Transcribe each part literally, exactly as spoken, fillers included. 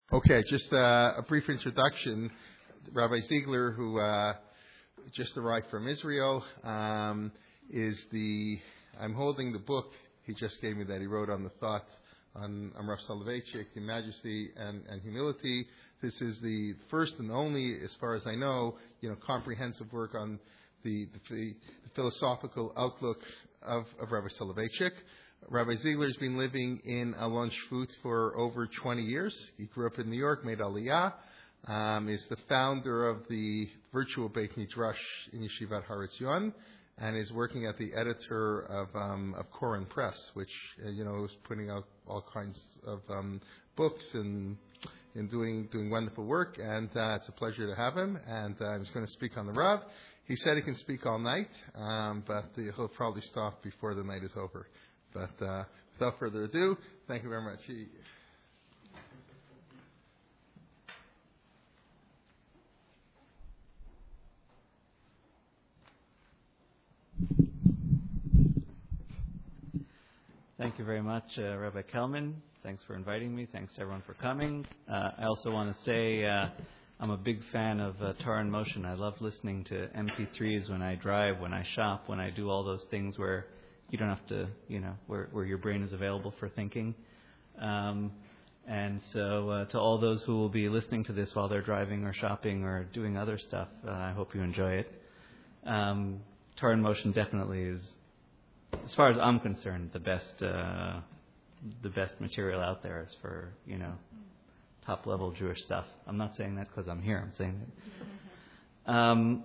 Okay, just uh, a brief introduction. Rabbi Ziegler, who uh, just arrived from Israel, um, is the, I'm holding the book he just gave me that he wrote on the thought on, on Rav Soloveitchik, in Majesty and, and Humility. This is the first and only, as far as I know, you know, comprehensive work on the, the, the philosophical outlook of, of Rabbi Soloveitchik. Rabbi Ziegler's been living in Alon Shvut for over twenty years. He grew up in New York, made Aliyah, um, is the founder of the virtual Beit Midrash in Yeshivat Har Etzion, and is working at the editor of um, of Koren Press, which uh, you know is putting out all kinds of um, books and and doing doing wonderful work. And uh, it's a pleasure to have him. And uh, I'm just going to speak on the Rav. He said he can speak all night, um, but he'll probably stop before the night is over. But uh, without further ado, thank you very much. He, Thank you very much, uh, Rabbi Kelman. Thanks for inviting me. Thanks to everyone for coming. Uh, I also want to say uh, I'm a big fan of uh, Torah in Motion. I love listening to M P threes when I drive, when I shop, when I do all those things where you don't have to, you know, where, where your brain is available for thinking. Um, and so uh, to all those who will be listening to this while they're driving or shopping or doing other stuff, uh, I hope you enjoy it. Um, Torah in Motion definitely is, as far as I'm concerned, the best uh, the best material out there is for, you know, top-level Jewish stuff. I'm not saying that because I'm here. I'm saying that. Um,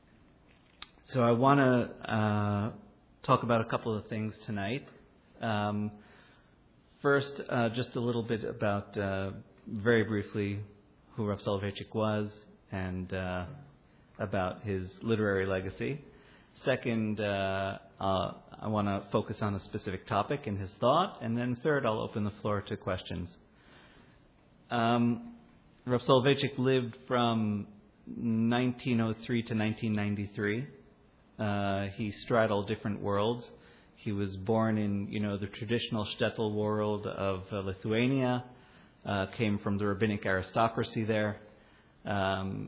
so I want to uh, talk about a couple of things tonight. Um, first, uh, just a little bit about, uh, very briefly, who Rav Soloveitchik was and uh, about his literary legacy. Second, uh, uh, I want to focus on a specific topic in his thought. And then third, I'll open the floor to questions. Um, Rav Soloveitchik lived from nineteen oh three to nineteen ninety-three. Uh, he straddled different worlds. He was born in, you know, the traditional shtetl world of uh, Lithuania, uh, came from the rabbinic aristocracy there. Um,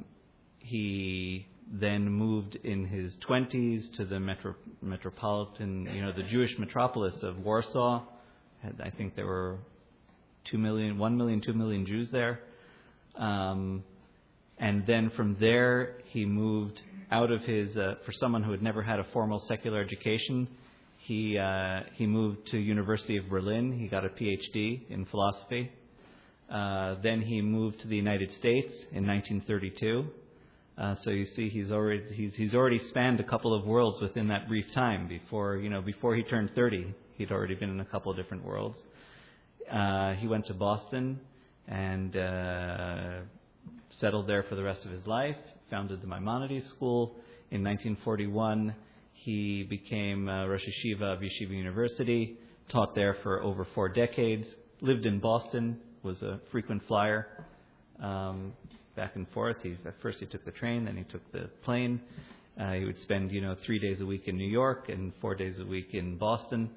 he then moved in his twenties to the metro, metropolitan, you know, the Jewish metropolis of Warsaw. I think there were two million, one million, two million Jews there. Um, and then from there, he moved out of his, uh, for someone who had never had a formal secular education, he uh, he moved to University of Berlin. He got a P H D in philosophy. Uh, then he moved to the United States in nineteen thirty-two. Uh, so you see, he's already he's he's already spanned a couple of worlds within that brief time. Before you know, before he turned thirty, he'd already been in a couple of different worlds. Uh, he went to Boston and uh, settled there for the rest of his life. Founded the Maimonides School. In nineteen forty-one, he became uh, Rosh Yeshiva of Yeshiva University. Taught there for over four decades. Lived in Boston. Was a frequent flyer. Um, back and forth. He, at first he took the train, then he took the plane. Uh, he would spend, you know, three days a week in New York and four days a week in Boston.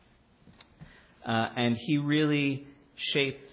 Uh, and he really shaped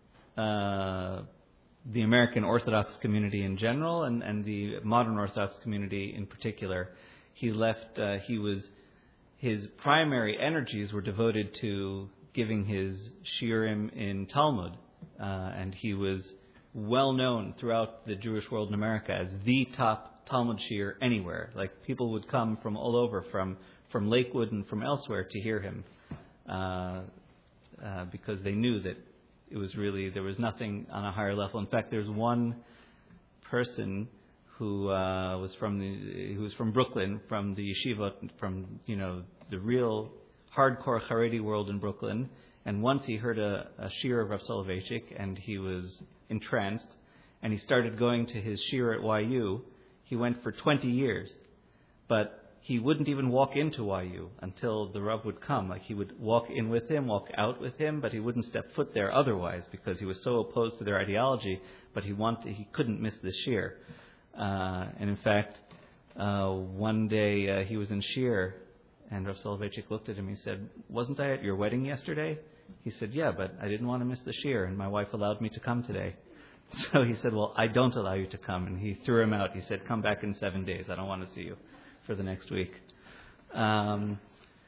uh, the American Orthodox community in general and, and the modern Orthodox community in particular. He left, uh, he was, his primary energies were devoted to giving his shiurim in Talmud. Uh, and he was well known throughout the Jewish world in America as the top Talmud shiur anywhere. Like, people would come from all over, from, from Lakewood and from elsewhere to hear him. Uh, uh, because they knew that it was really, there was nothing on a higher level. In fact, there's one person who uh, was from the, who was from Brooklyn, from the yeshiva, from, you know, the real hardcore Haredi world in Brooklyn. And once he heard a, a shiur of Rav Soloveitchik, and he was entranced, and he started going to his shiur at Y U. He went for twenty years, but he wouldn't even walk into Y U until the Rav would come. Like, he would walk in with him, walk out with him, but he wouldn't step foot there otherwise because he was so opposed to their ideology. But he wanted, he couldn't miss the shiur. Uh, and in fact, uh, one day uh, he was in shiur, and Rav Soloveitchik looked at him. He said, "Wasn't I at your wedding yesterday?" He said, "Yeah, but I didn't want to miss the shiur, and my wife allowed me to come today." So he said, well, I don't allow you to come. And he threw him out. He said, come back in seven days. I don't want to see you for the next week. Um,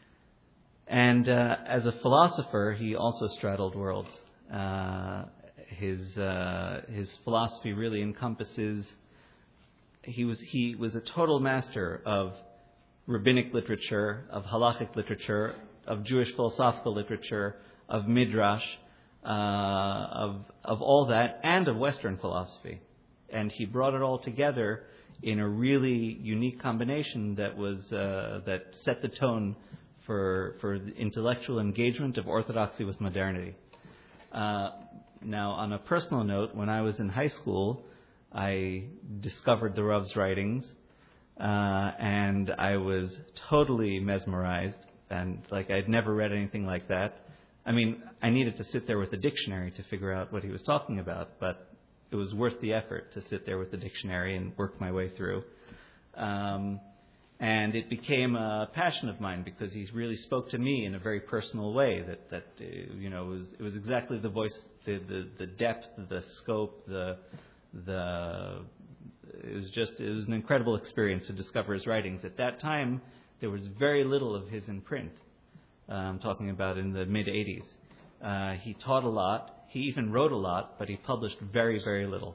and uh, as a philosopher, he also straddled worlds. Uh, his uh, his philosophy really encompasses. He was he was a total master of rabbinic literature, of halachic literature, of Jewish philosophical literature, of midrash, uh, of of all that, and of Western philosophy. And he brought it all together in a really unique combination that was uh, that set the tone for for the intellectual engagement of orthodoxy with modernity. Uh, now, on a personal note, when I was in high school, I discovered the Rav's writings, uh, and I was totally mesmerized, and like I'd never read anything like that. I mean, I needed to sit there with a dictionary to figure out what he was talking about, but it was worth the effort to sit there with the dictionary and work my way through. Um, and it became a passion of mine because he really spoke to me in a very personal way. That that uh, you know, it was it was exactly the voice, the the, the depth, the scope, the the. It was just it was an incredible experience to discover his writings. At that time, there was very little of his in print. Uh, I'm talking about in the mid eighties. Uh, he taught a lot. He even wrote a lot, but he published very, very little.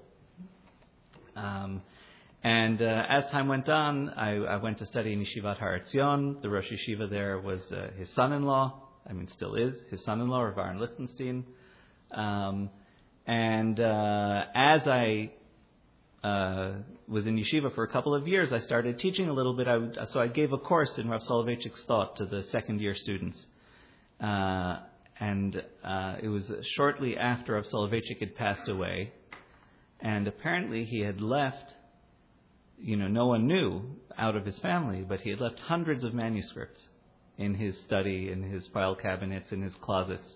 Um, and uh, as time went on, I, I went to study in Yeshivat Har Etzion. The Rosh Yeshiva there was uh, his son-in-law. I mean, still is his son-in-law, Rav Aaron Lichtenstein. Um, and uh, as I uh, was in yeshiva for a couple of years, I started teaching a little bit. I would, so I gave a course in Rav Soloveitchik's thought to the second-year students. Uh, And uh, it was shortly after Rav Soloveitchik had passed away, and apparently he had left, you know, no one knew out of his family, but he had left hundreds of manuscripts in his study, in his file cabinets, in his closets.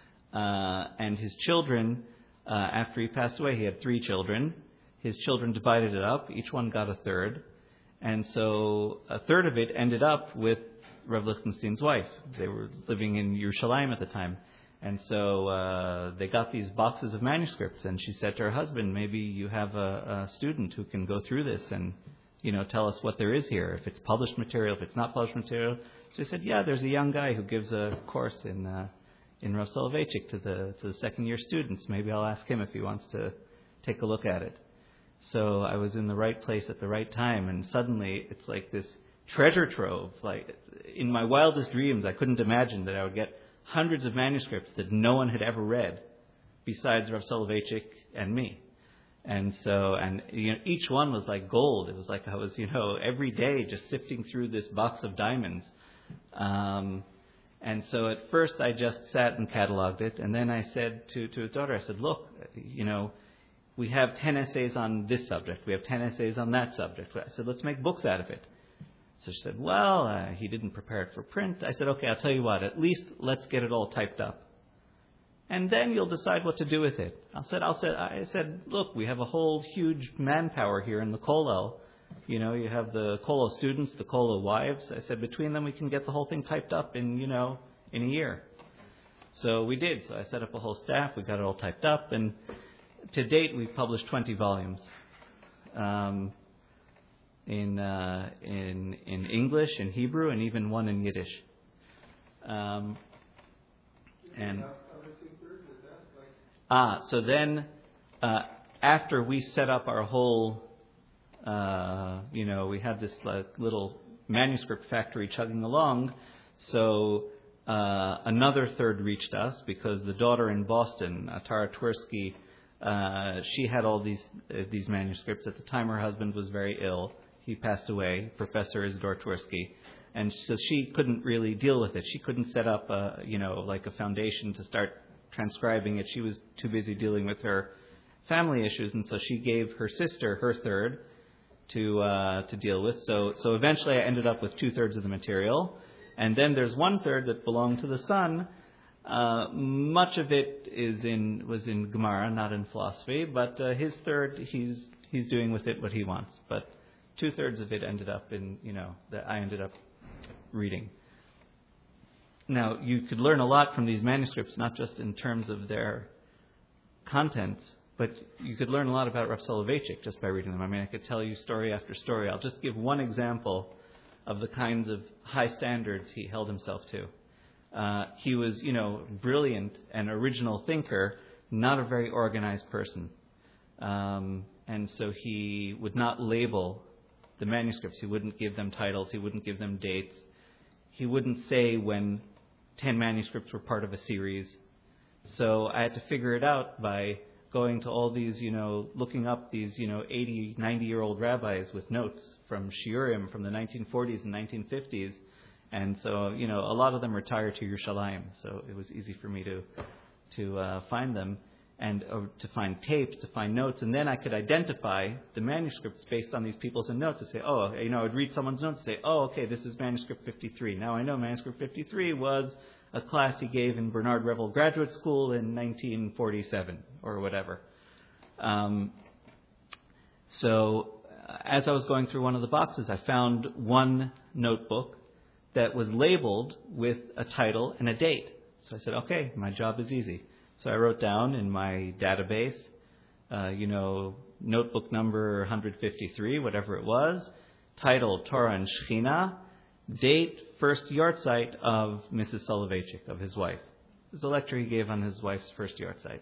Uh, and his children, uh, after he passed away, he had three children. His children divided it up. Each one got a third. And so a third of it ended up with Rav Lichtenstein's wife. They were living in Yerushalayim at the time. And so uh, they got these boxes of manuscripts, and she said to her husband, maybe you have a, a student who can go through this and, you know, tell us what there is here, if it's published material, if it's not published material. So he said, yeah, there's a young guy who gives a course in uh, in Rav Soloveitchik to the to the second year students. Maybe I'll ask him if he wants to take a look at it. So I was in the right place at the right time, and suddenly it's like this treasure trove. Like in my wildest dreams, I couldn't imagine that I would get hundreds of manuscripts that no one had ever read, besides Rav Soloveitchik and me. And so, and you know, each one was like gold. It was like I was, you know, every day just sifting through this box of diamonds. Um, and so at first I just sat and cataloged it, and then I said to to his daughter, I said, look, you know, we have ten essays on this subject. We have ten essays on that subject. I said, let's make books out of it. So she said, well, uh, he didn't prepare it for print. I said, okay, I'll tell you what, at least let's get it all typed up. And then you'll decide what to do with it. I said, I'll say, I said, look, we have a whole huge manpower here in the Kollel. You know, you have the Kollel students, the Kollel wives. I said, between them we can get the whole thing typed up in, you know, in a year. So we did. So I set up a whole staff. We got it all typed up. And to date, we've published twenty volumes. Um, in uh, in in English, in Hebrew, and even one in Yiddish. Um, and ah, so then uh, after we set up our whole, uh, you know, we had this like, little manuscript factory chugging along. So uh, another third reached us because the daughter in Boston, uh, Tara Twersky, uh, she had all these uh, these manuscripts. At the time, her husband was very ill. He passed away, Professor Isidore Twersky, and so she couldn't really deal with it. She couldn't set up, a, you know, like a foundation to start transcribing it. She was too busy dealing with her family issues, and so she gave her sister her third to uh, to deal with. So so eventually, I ended up with two thirds of the material, and then there's one third that belonged to the son. Uh, much of it is in was in Gemara, not in philosophy, but uh, his third, he's he's doing with it what he wants, but. Two-thirds of it ended up in, you know, that I ended up reading. Now, you could learn a lot from these manuscripts, not just in terms of their contents, but you could learn a lot about Rav Soloveitchik just by reading them. I mean, I could tell you story after story. I'll just give one example of the kinds of high standards he held himself to. Uh, he was, you know, brilliant and original thinker, not a very organized person. Um, and so he would not label the manuscripts. He wouldn't give them titles. He wouldn't give them dates. He wouldn't say when ten manuscripts were part of a series. So I had to figure it out by going to all these, you know, looking up these, you know, eighty, ninety-year-old rabbis with notes from Shiurim from the nineteen forties and nineteen fifties. And so, you know, a lot of them retired to Yerushalayim. So it was easy for me to to uh, find them and uh, to find tapes, to find notes. And then I could identify the manuscripts based on these people's notes to say, oh, you know, I'd read someone's notes and say, oh, okay, this is manuscript fifty-three. Now I know manuscript fifty-three was a class he gave in Bernard Revel Graduate School in nineteen forty-seven or whatever. Um, so uh, as I was going through one of the boxes, I found one notebook that was labeled with a title and a date. So I said, okay, my job is easy. So I wrote down in my database, uh, you know, notebook number one fifty-three, whatever it was, title Torah and Shechina, date, first yahrzeit of Missus Soloveitchik, of his wife. It was a lecture he gave on his wife's first yahrzeit.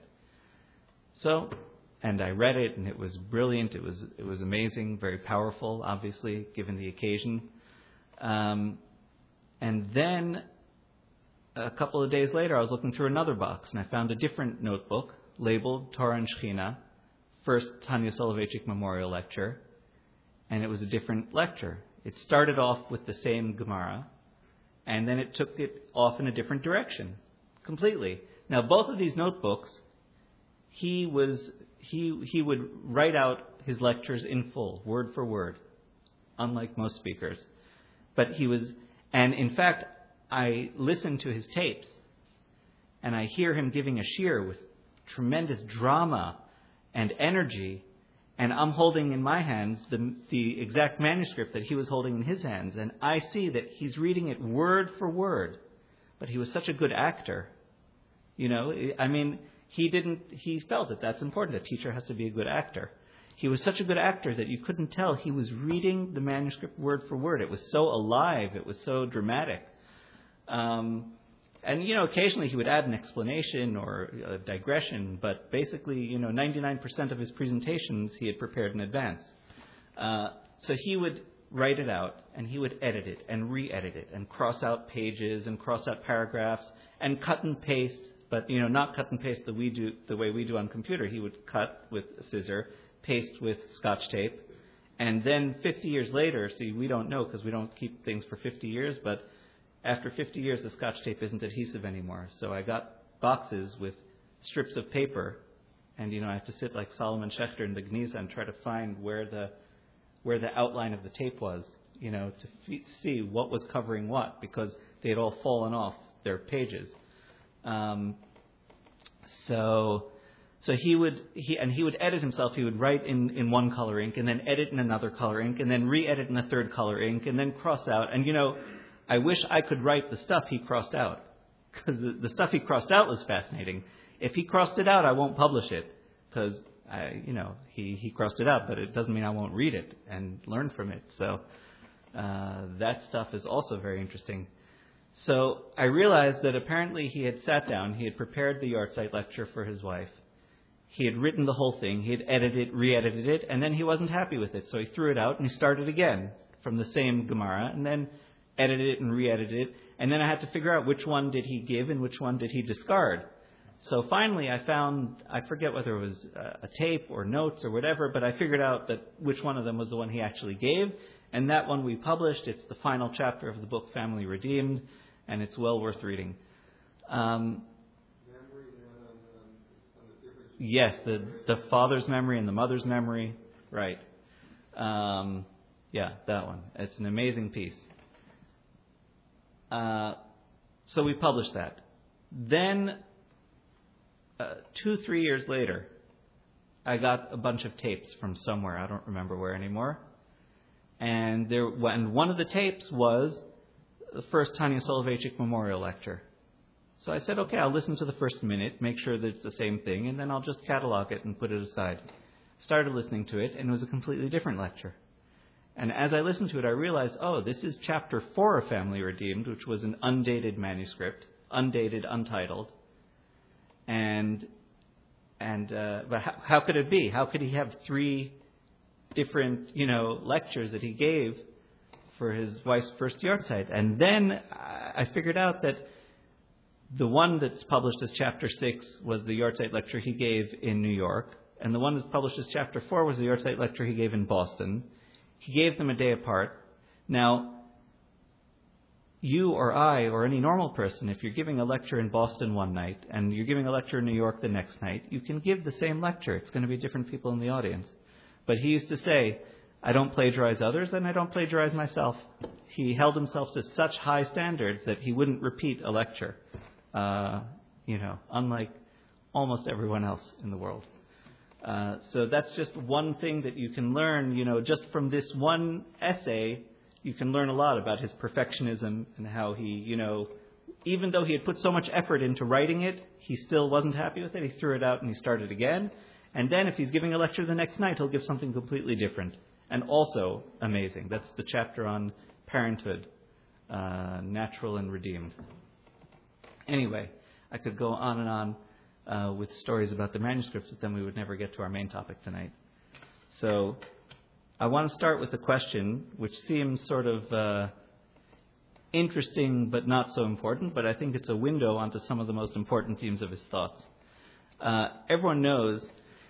So, and I read it, and it was brilliant. It was it was amazing, very powerful, obviously, given the occasion. Um, and then a couple of days later, I was looking through another box, and I found a different notebook labeled Torah and Shechina, first Tanya Soloveitchik Memorial Lecture, and it was a different lecture. It started off with the same Gemara, and then it took it off in a different direction, completely. Now, both of these notebooks, he was he he would write out his lectures in full, word for word, unlike most speakers. But he was, and in fact, I listen to his tapes, and I hear him giving a shiur with tremendous drama and energy, and I'm holding in my hands the, the exact manuscript that he was holding in his hands, and I see that he's reading it word for word. But he was such a good actor, you know. I mean, he didn't. He felt that that's important. A teacher has to be a good actor. He was such a good actor that you couldn't tell he was reading the manuscript word for word. It was so alive. It was so dramatic. Um, and, you know, occasionally he would add an explanation or a digression, but basically, you know, ninety-nine percent of his presentations he had prepared in advance. Uh, so he would write it out, and he would edit it and re-edit it and cross out pages and cross out paragraphs and cut and paste, but, you know, not cut and paste the, we do, the way we do on computer. He would cut with a scissor, paste with Scotch tape, and then fifty years later, see, we don't know because we don't keep things for fifty years, but after fifty years, the Scotch tape isn't adhesive anymore. So I got boxes with strips of paper, and, you know, I have to sit like Solomon Schechter in the Gniza and try to find where the where the outline of the tape was, you know, to f- see what was covering what, because they had all fallen off their pages. Um, so, so he would he and he would edit himself. He would write in, in one color ink, and then edit in another color ink, and then re-edit in a third color ink, and then cross out. And, you know, I wish I could write the stuff he crossed out, because the, the stuff he crossed out was fascinating. If he crossed it out, I won't publish it, because I, you know, he, he crossed it out, but it doesn't mean I won't read it and learn from it. So uh, that stuff is also very interesting. So I realized that apparently he had sat down, he had prepared the yahrzeit lecture for his wife, he had written the whole thing, he had edited it, re-edited it, and then he wasn't happy with it, so he threw it out and he started again from the same Gemara, and then edited it and re-edited it, and then I had to figure out which one did he give and which one did he discard. So finally I found, I forget whether it was a tape or notes or whatever, but I figured out that which one of them was the one he actually gave, and that one we published. It's the final chapter of the book Family Redeemed, and it's well worth reading. Um, Memory, on, on, on the difference yes, the, the father's memory and the mother's memory, right. Um, yeah, that one. It's an amazing piece. Uh, so we published that. Then, uh, two, three years later, I got a bunch of tapes from somewhere. I don't remember where anymore. And there, and one of the tapes was the first Tanya Soloveitchik Memorial Lecture. So I said, okay, I'll listen to the first minute, make sure that it's the same thing, and then I'll just catalog it and put it aside. Started listening to it, and it was a completely different lecture. And as I listened to it, I realized, oh, this is chapter four of Family Redeemed, which was an undated manuscript, undated, untitled. And and uh, but how, how could it be? How could he have three different, you know, lectures that he gave for his wife's first yahrzeit? And then I figured out that the one that's published as chapter six was the yahrzeit lecture he gave in New York, and the one that's published as chapter four was the yahrzeit lecture he gave in Boston. He gave them a day apart. Now, you or I or any normal person, if you're giving a lecture in Boston one night and you're giving a lecture in New York the next night, you can give the same lecture. It's going to be different people in the audience. But he used to say, I don't plagiarize others and I don't plagiarize myself. He held himself to such high standards that he wouldn't repeat a lecture, uh, you know, unlike almost everyone else in the world. Uh, so that's just one thing that you can learn, you know, just from this one essay. You can learn a lot about his perfectionism and how he, you know, even though he had put so much effort into writing it, he still wasn't happy with it. He threw it out and he started again. And then if he's giving a lecture the next night, he'll give something completely different and also amazing. That's the chapter on parenthood, uh, natural and redeemed. Anyway, I could go on and on uh, with stories about the manuscripts, but then we would never get to our main topic tonight. So I want to start with a question which seems sort of uh, interesting but not so important, but I think it's a window onto some of the most important themes of his thoughts. Uh, everyone knows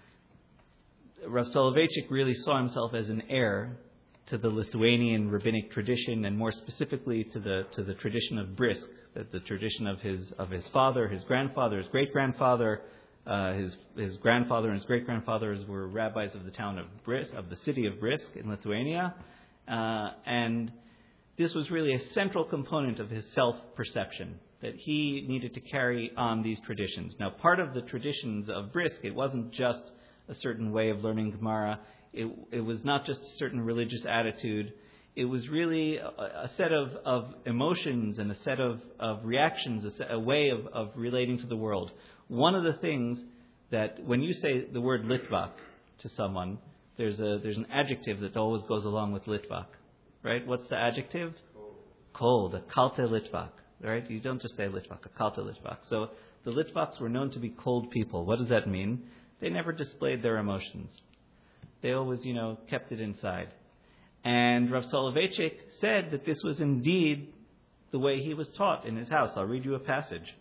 Rav Soloveitchik really saw himself as an heir to the Lithuanian rabbinic tradition, and more specifically to the to the tradition of Brisk, that the tradition of his of his father, his grandfather, his great grandfather, uh, his his grandfather and his great grandfathers were rabbis of the town of Brisk, of the city of Brisk in Lithuania, uh, and this was really a central component of his self-perception, that he needed to carry on these traditions. Now, part of the traditions of Brisk, it wasn't just a certain way of learning Gemara. It, it was not just a certain religious attitude. It was really a, a set of, of emotions and a set of, of reactions, a, set, a way of, of relating to the world. One of the things that when you say the word litvak to someone, there's a there's an adjective that always goes along with litvak, right? What's the adjective? Cold. Cold, a kalte litvak, right? You don't just say litvak, a kalte litvak. So the litvaks were known to be cold people. What does that mean? They never displayed their emotions. They always, you know, kept it inside. And Rav Soloveitchik said that this was indeed the way he was taught in his house. I'll read you a passage.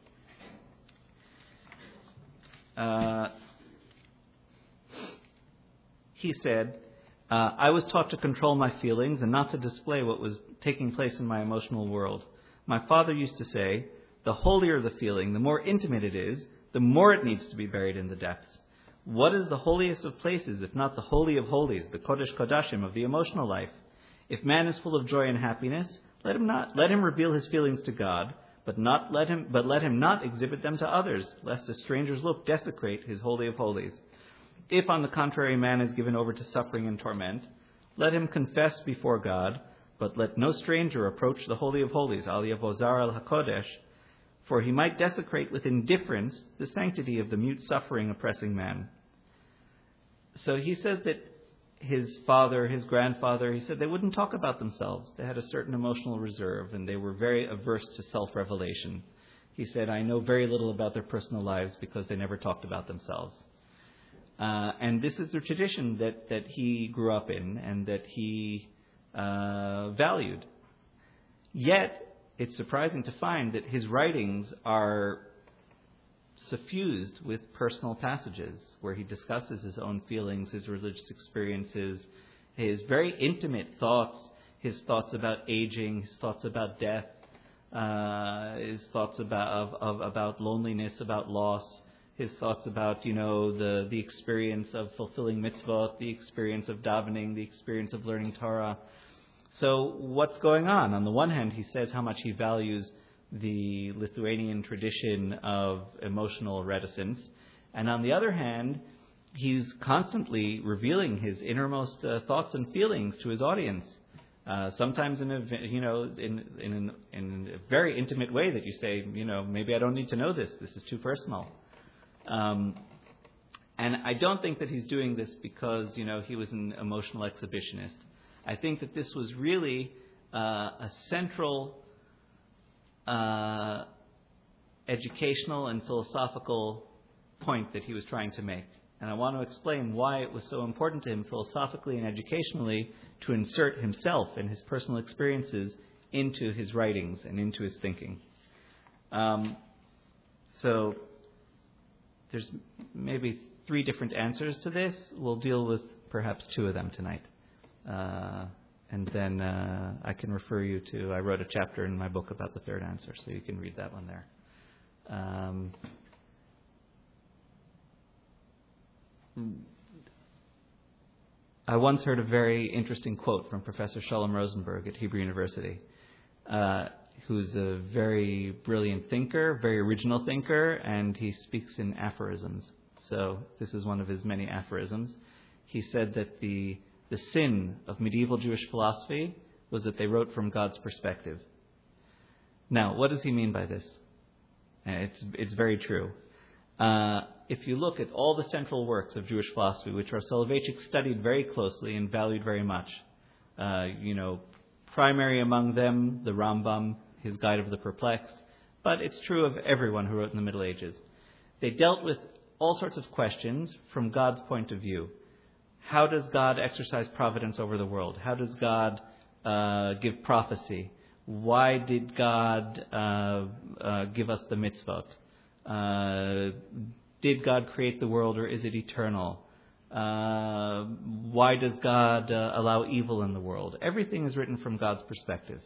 Uh, he said, uh, I was taught to control my feelings and not to display what was taking place in my emotional world. My father used to say, the holier the feeling, the more intimate it is, the more it needs to be buried in the depths. What is the holiest of places, if not the holy of holies, the Kodesh Kodashim of the emotional life? If man is full of joy and happiness, let him not let him reveal his feelings to God, but not let him but let him not exhibit them to others, lest a stranger's look desecrate his holy of holies. If, on the contrary, man is given over to suffering and torment, let him confess before God, but let no stranger approach the holy of holies, Al Yavozar al Hakodesh, for he might desecrate with indifference the sanctity of the mute suffering oppressing man. So he says that his father, his grandfather, he said they wouldn't talk about themselves. They had a certain emotional reserve, and they were very averse to self-revelation. He said, I know very little about their personal lives because they never talked about themselves. Uh, and this is the tradition that, that he grew up in and that he uh, valued. Yet, it's surprising to find that his writings are suffused with personal passages where he discusses his own feelings, his religious experiences, his very intimate thoughts, his thoughts about aging, his thoughts about death, uh, his thoughts about of, of, about loneliness, about loss, his thoughts about, you know, the, the experience of fulfilling mitzvot, the experience of davening, the experience of learning Torah. So what's going on? On the one hand, he says how much he values the Lithuanian tradition of emotional reticence. And on the other hand, he's constantly revealing his innermost uh, thoughts and feelings to his audience. Uh, sometimes in a you know in in, an, in a very intimate way that you say, you know, maybe I don't need to know this. This is too personal. Um, and I don't think that he's doing this because you know he was an emotional exhibitionist. I think that this was really uh, a central uh, educational and philosophical point that he was trying to make. And I want to explain why it was so important to him philosophically and educationally to insert himself and his personal experiences into his writings and into his thinking. Um, so there's maybe three different answers to this. We'll deal with perhaps two of them tonight. Uh, and then uh, I can refer you to, I wrote a chapter in my book about the third answer, so you can read that one there. Um, I once heard a very interesting quote from Professor Shalom Rosenberg at Hebrew University, uh, who's a very brilliant thinker, very original thinker, and he speaks in aphorisms. So this is one of his many aphorisms. He said that the the sin of medieval Jewish philosophy was that they wrote from God's perspective. Now, what does he mean by this? It's it's very true. Uh, if you look at all the central works of Jewish philosophy, which Rav Soloveitchik studied very closely and valued very much, uh, you know, primary among them, the Rambam, his Guide of the Perplexed, but it's true of everyone who wrote in the Middle Ages. They dealt with all sorts of questions from God's point of view. How does God exercise providence over the world? How does God uh, give prophecy? Why did God uh, uh, give us the mitzvot? Uh, did God create the world, or is it eternal? Uh, why does God uh, allow evil in the world? Everything is written from God's perspective.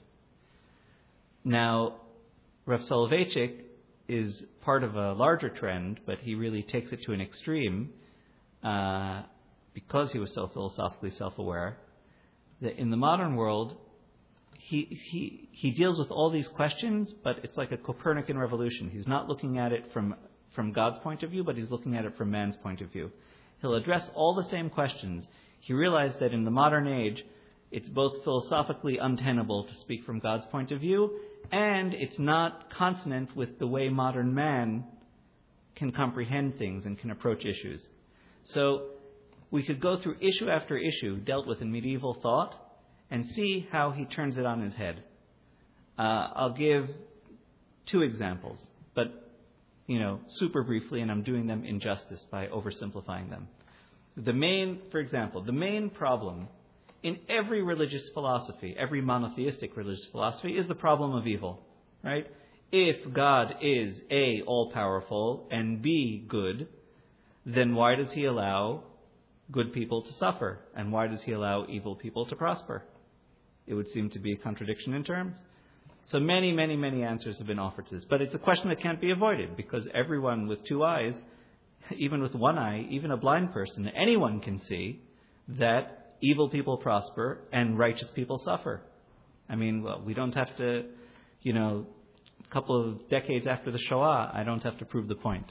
Now, Rav Soloveitchik is part of a larger trend, but he really takes it to an extreme uh, because he was so philosophically self-aware, that in the modern world, He, he he deals with all these questions, but it's like a Copernican revolution. He's not looking at it from, from God's point of view, but he's looking at it from man's point of view. He'll address all the same questions. He realized that in the modern age, it's both philosophically untenable to speak from God's point of view, and it's not consonant with the way modern man can comprehend things and can approach issues. So we could go through issue after issue dealt with in medieval thought, and see how he turns it on his head. Uh, I'll give two examples, but, you know, super briefly, and I'm doing them injustice by oversimplifying them. The main, for example, the main problem in every religious philosophy, every monotheistic religious philosophy, is the problem of evil, right? If God is A, all-powerful, and B, good, then why does he allow good people to suffer? And why does he allow evil people to prosper? It would seem to be a contradiction in terms. So many, many, many answers have been offered to this. But it's a question that can't be avoided, because everyone with two eyes, even with one eye, even a blind person, anyone can see that evil people prosper and righteous people suffer. I mean, well, we don't have to, you know, a couple of decades after the Shoah, I don't have to prove the point.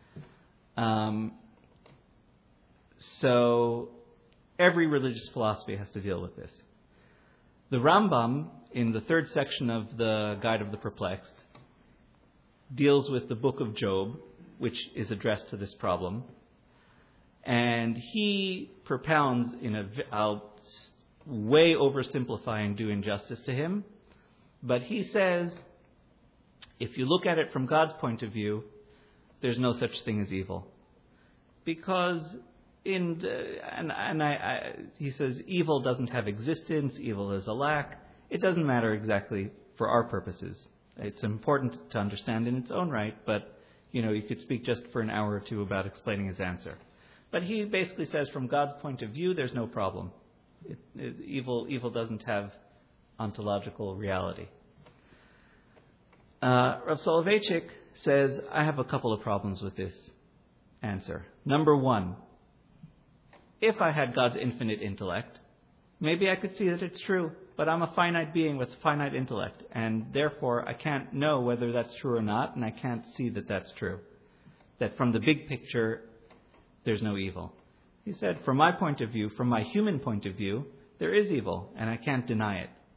Um, so every religious philosophy has to deal with this. The Rambam, in the third section of the Guide of the Perplexed, deals with the book of Job, which is addressed to this problem. And he propounds, in a, I'll way oversimplify and do injustice to him, but he says, if you look at it from God's point of view, there's no such thing as evil. Because In uh, and and I, I, he says evil doesn't have existence. Evil is a lack. It doesn't matter exactly for our purposes. It's important to understand in its own right, but you know you could speak just for an hour or two about explaining his answer. But he basically says, from God's point of view, there's no problem. It, it, evil evil doesn't have ontological reality. Uh, Rav Soloveitchik says, I have a couple of problems with this answer. Number one. If I had God's infinite intellect, maybe I could see that it's true, but I'm a finite being with finite intellect, and therefore I can't know whether that's true or not, and I can't see that that's true. That from the big picture, there's no evil. He said, from my point of view, from my human point of view, there is evil, and I can't deny it.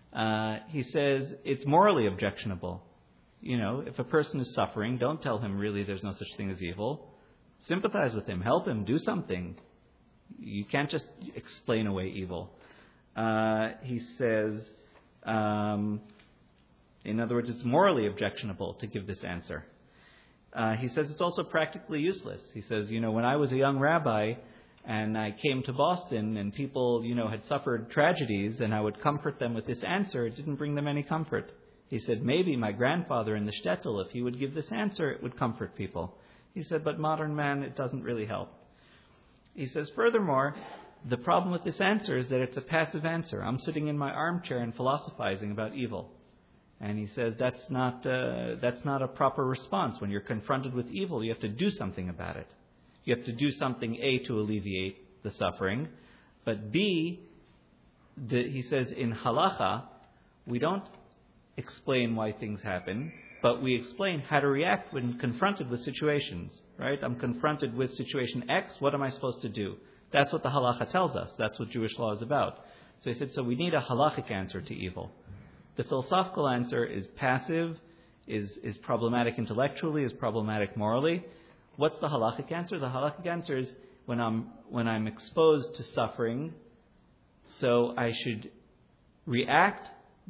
Uh, he says it's morally objectionable. You know, if a person is suffering, don't tell him really there's no such thing as evil. Sympathize with him, help him, do something. You can't just explain away evil. Uh, he says, um, in other words, it's morally objectionable to give this answer. Uh, he says it's also practically useless. He says, you know, when I was a young rabbi and I came to Boston and people, you know, had suffered tragedies and I would comfort them with this answer, it didn't bring them any comfort. He said, maybe my grandfather in the shtetl, if he would give this answer, it would comfort people. He said, but modern man, it doesn't really help. He says, furthermore, the problem with this answer is that it's a passive answer. I'm sitting in my armchair and philosophizing about evil. And he says that's not uh, that's not a proper response. When you're confronted with evil, you have to do something about it. You have to do something, A, to alleviate the suffering, but B, the, he says in halacha, we don't explain why things happen, but we explain how to react when confronted with situations, right? I'm confronted with situation X, what am I supposed to do? That's what the halacha tells us. That's what Jewish law is about. So he said, so we need a halachic answer to evil. The philosophical answer is passive, is, is problematic intellectually, is problematic morally. What's the halachic answer? The halachic answer is when I'm, when I'm exposed to suffering, so I should react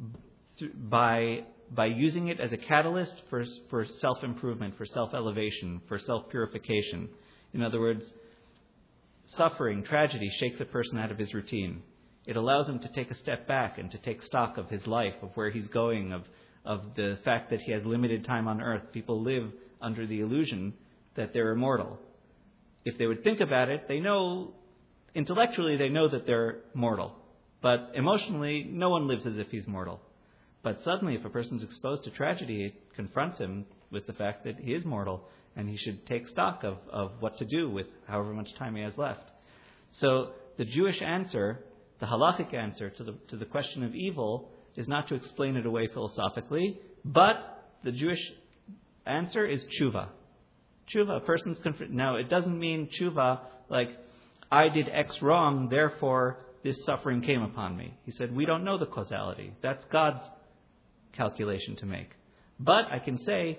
by, by using it as a catalyst for, for self-improvement, for self-elevation, for self-purification. In other words, suffering, tragedy, shakes a person out of his routine. It allows him to take a step back and to take stock of his life, of where he's going, of, of the fact that he has limited time on earth. People live under the illusion that they're immortal. If they would think about it, they know, intellectually they know that they're mortal. But emotionally, no one lives as if he's mortal. But suddenly, if a person's exposed to tragedy, it confronts him with the fact that he is mortal, and he should take stock of, of what to do with however much time he has left. So the Jewish answer, the halachic answer to the to the question of evil, is not to explain it away philosophically, but the Jewish answer is tshuva. Tshuva, a person's confr- now it doesn't mean tshuva like I did X wrong, therefore this suffering came upon me. He said we don't know the causality. That's God's calculation to make. But I can say,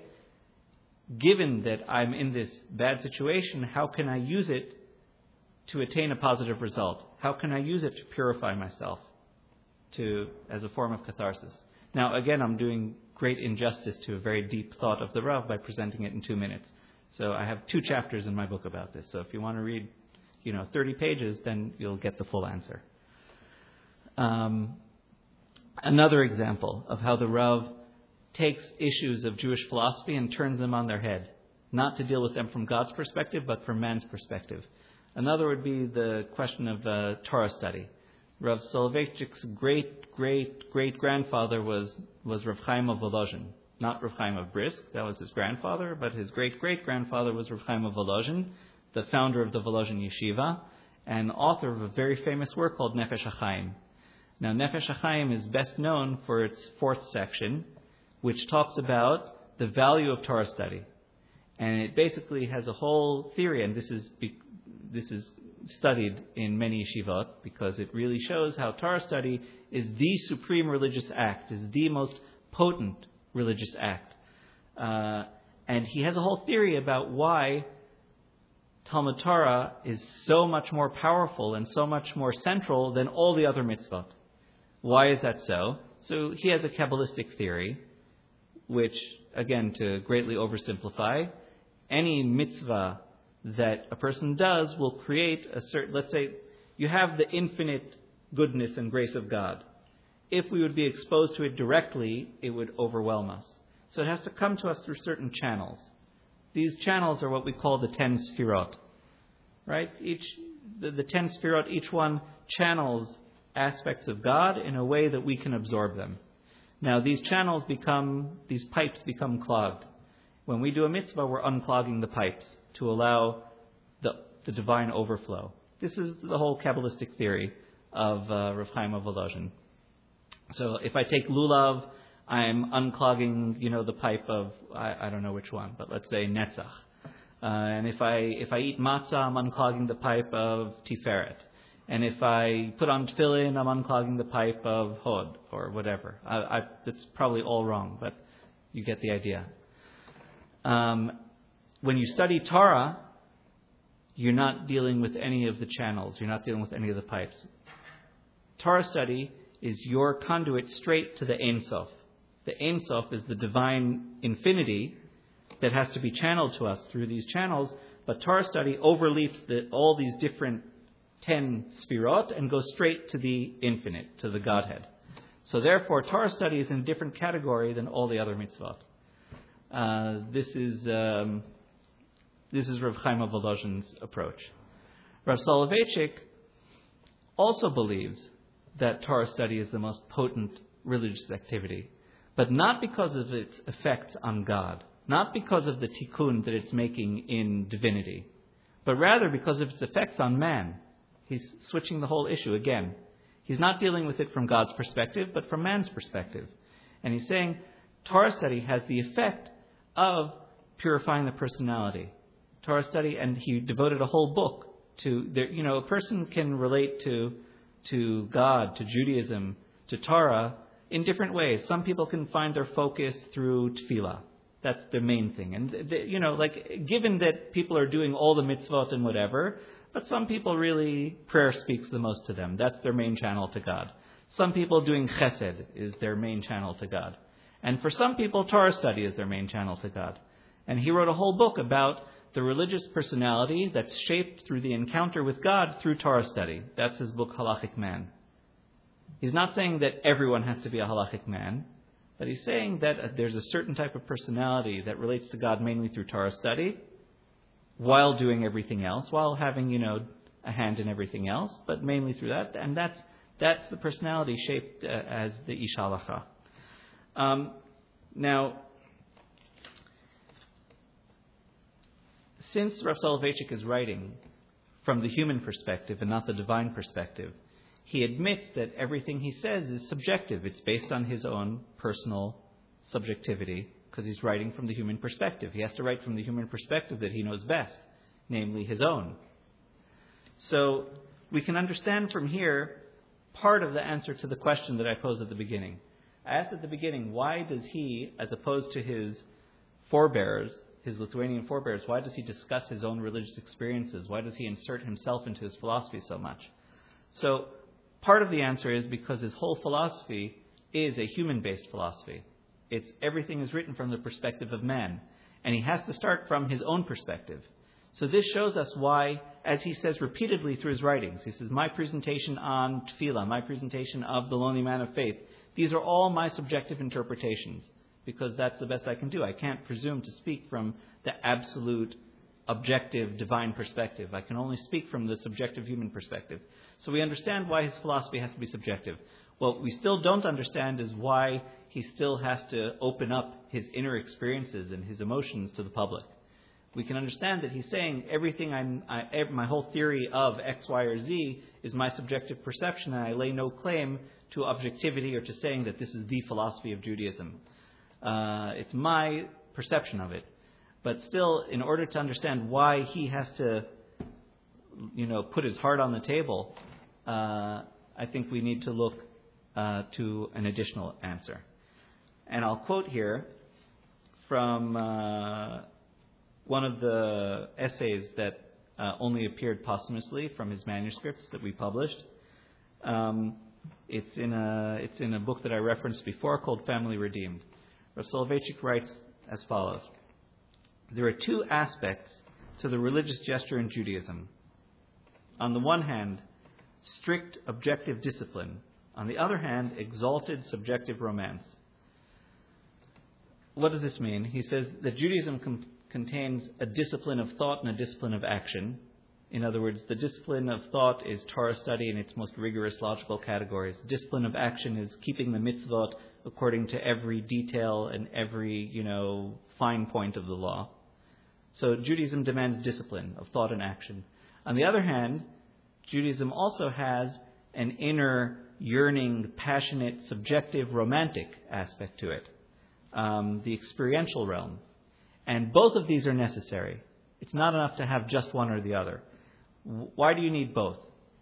given that I'm in this bad situation, how can I use it to attain a positive result? How can I use it to purify myself to as a form of catharsis? Now, again, I'm doing great injustice to a very deep thought of the Rav by presenting it in two minutes. So I have two chapters in my book about this. So if you want to read, you know, thirty pages, then you'll get the full answer. Um, another example of how the Rav takes issues of Jewish philosophy and turns them on their head, not to deal with them from God's perspective, but from man's perspective. Another would be the question of uh, Torah study. Rav Soloveitchik's great, great, great grandfather was, was Rav Chaim of Volozhin. Not Rav Chaim of Brisk, that was his grandfather, but his great, great grandfather was Rav Chaim of Volozhin, the founder of the Volozhin Yeshiva, and author of a very famous work called Nefesh HaChaim. Now, Nefesh HaChaim is best known for its fourth section, which talks about the value of Torah study. And it basically has a whole theory, and this is this is studied in many yeshivot, because it really shows how Torah study is the supreme religious act, is the most potent religious act. Uh, and he has a whole theory about why Talmud Torah is so much more powerful and so much more central than all the other mitzvot. Why is that so? So he has a Kabbalistic theory, which, again, to greatly oversimplify, any mitzvah that a person does will create a certain, let's say, you have the infinite goodness and grace of God. If we would be exposed to it directly, it would overwhelm us. So it has to come to us through certain channels. These channels are what we call the ten sfirot, right? Each, the, the ten sfirot, each one channels aspects of God in a way that we can absorb them. Now, these channels become, these pipes become clogged. When we do a mitzvah, we're unclogging the pipes to allow the, the divine overflow. This is the whole Kabbalistic theory of uh, Rav Chaim of Volozhin. So if I take lulav, I'm unclogging, you know, the pipe of, I, I don't know which one, but let's say netzach. Uh, and if I if I eat matzah, I'm unclogging the pipe of tiferet. And if I put on tefillin, I'm unclogging the pipe of Hod or whatever. I, I, that's probably all wrong, but you get the idea. Um, when you study Torah, you're not dealing with any of the channels. You're not dealing with any of the pipes. Torah study is your conduit straight to the Ein Sof. The Ein Sof is the divine infinity that has to be channeled to us through these channels, but Torah study overleaps the, all these different ten sfirot and goes straight to the infinite, to the Godhead. So therefore, Torah study is in a different category than all the other mitzvot. Uh, this is um, this is Rav Chaim of Volozhin's approach. Rav Soloveitchik also believes that Torah study is the most potent religious activity, but not because of its effects on God, not because of the tikkun that it's making in divinity, but rather because of its effects on man. He's switching the whole issue again. He's not dealing with it from God's perspective, but from man's perspective. And he's saying Torah study has the effect of purifying the personality. Torah study, and he devoted a whole book to, you know, a person can relate to to God, to Judaism, to Torah in different ways. Some people can find their focus through tefillah. That's the main thing. And, they, you know, like, given that people are doing all the mitzvot and whatever, but some people really, prayer speaks the most to them. That's their main channel to God. Some people doing chesed is their main channel to God. And for some people, Torah study is their main channel to God. And he wrote a whole book about the religious personality that's shaped through the encounter with God through Torah study. That's his book, Halachic Man. He's not saying that everyone has to be a halachic man, but he's saying that there's a certain type of personality that relates to God mainly through Torah study, while doing everything else, while having, you know, a hand in everything else, but mainly through that. And that's that's the personality shaped uh, as the Ish Halacha. Um, now, since Rav Soloveitchik is writing from the human perspective and not the divine perspective, he admits that everything he says is subjective. It's based on his own personal subjectivity, because he's writing from the human perspective. He has to write from the human perspective that he knows best, namely his own. So we can understand from here part of the answer to the question that I posed at the beginning. I asked at the beginning, why does he, as opposed to his forebears, his Lithuanian forebears, why does he discuss his own religious experiences? Why does he insert himself into his philosophy so much? So part of the answer is because his whole philosophy is a human-based philosophy. It's everything is written from the perspective of man. And he has to start from his own perspective. So this shows us why, as he says repeatedly through his writings, he says, my presentation on tefillah, my presentation of the lonely man of faith, these are all my subjective interpretations, because that's the best I can do. I can't presume to speak from the absolute, objective, divine perspective. I can only speak from the subjective human perspective. So we understand why his philosophy has to be subjective. What we still don't understand is why he still has to open up his inner experiences and his emotions to the public. We can understand that he's saying everything I'm, I, my whole theory of X, Y, or Z is my subjective perception, and I lay no claim to objectivity or to saying that this is the philosophy of Judaism. Uh, it's my perception of it. But still, in order to understand why he has to, you know, put his heart on the table, uh, I think we need to look uh, to an additional answer. And I'll quote here from uh, one of the essays that uh, only appeared posthumously from his manuscripts that we published. Um, it's in a it's in a book that I referenced before called Family Redeemed. Rav Soloveitchik writes as follows: there are two aspects to the religious gesture in Judaism. On the one hand, strict objective discipline. On the other hand, exalted subjective romance. What does this mean? He says that Judaism com- contains a discipline of thought and a discipline of action. In other words, the discipline of thought is Torah study in its most rigorous logical categories. The discipline of action is keeping the mitzvot according to every detail and every, you know, fine point of the law. So Judaism demands discipline of thought and action. On the other hand, Judaism also has an inner, yearning, passionate, subjective, romantic aspect to it, um, the experiential realm. And both of these are necessary. It's not enough to have just one or the other. Why do you need both?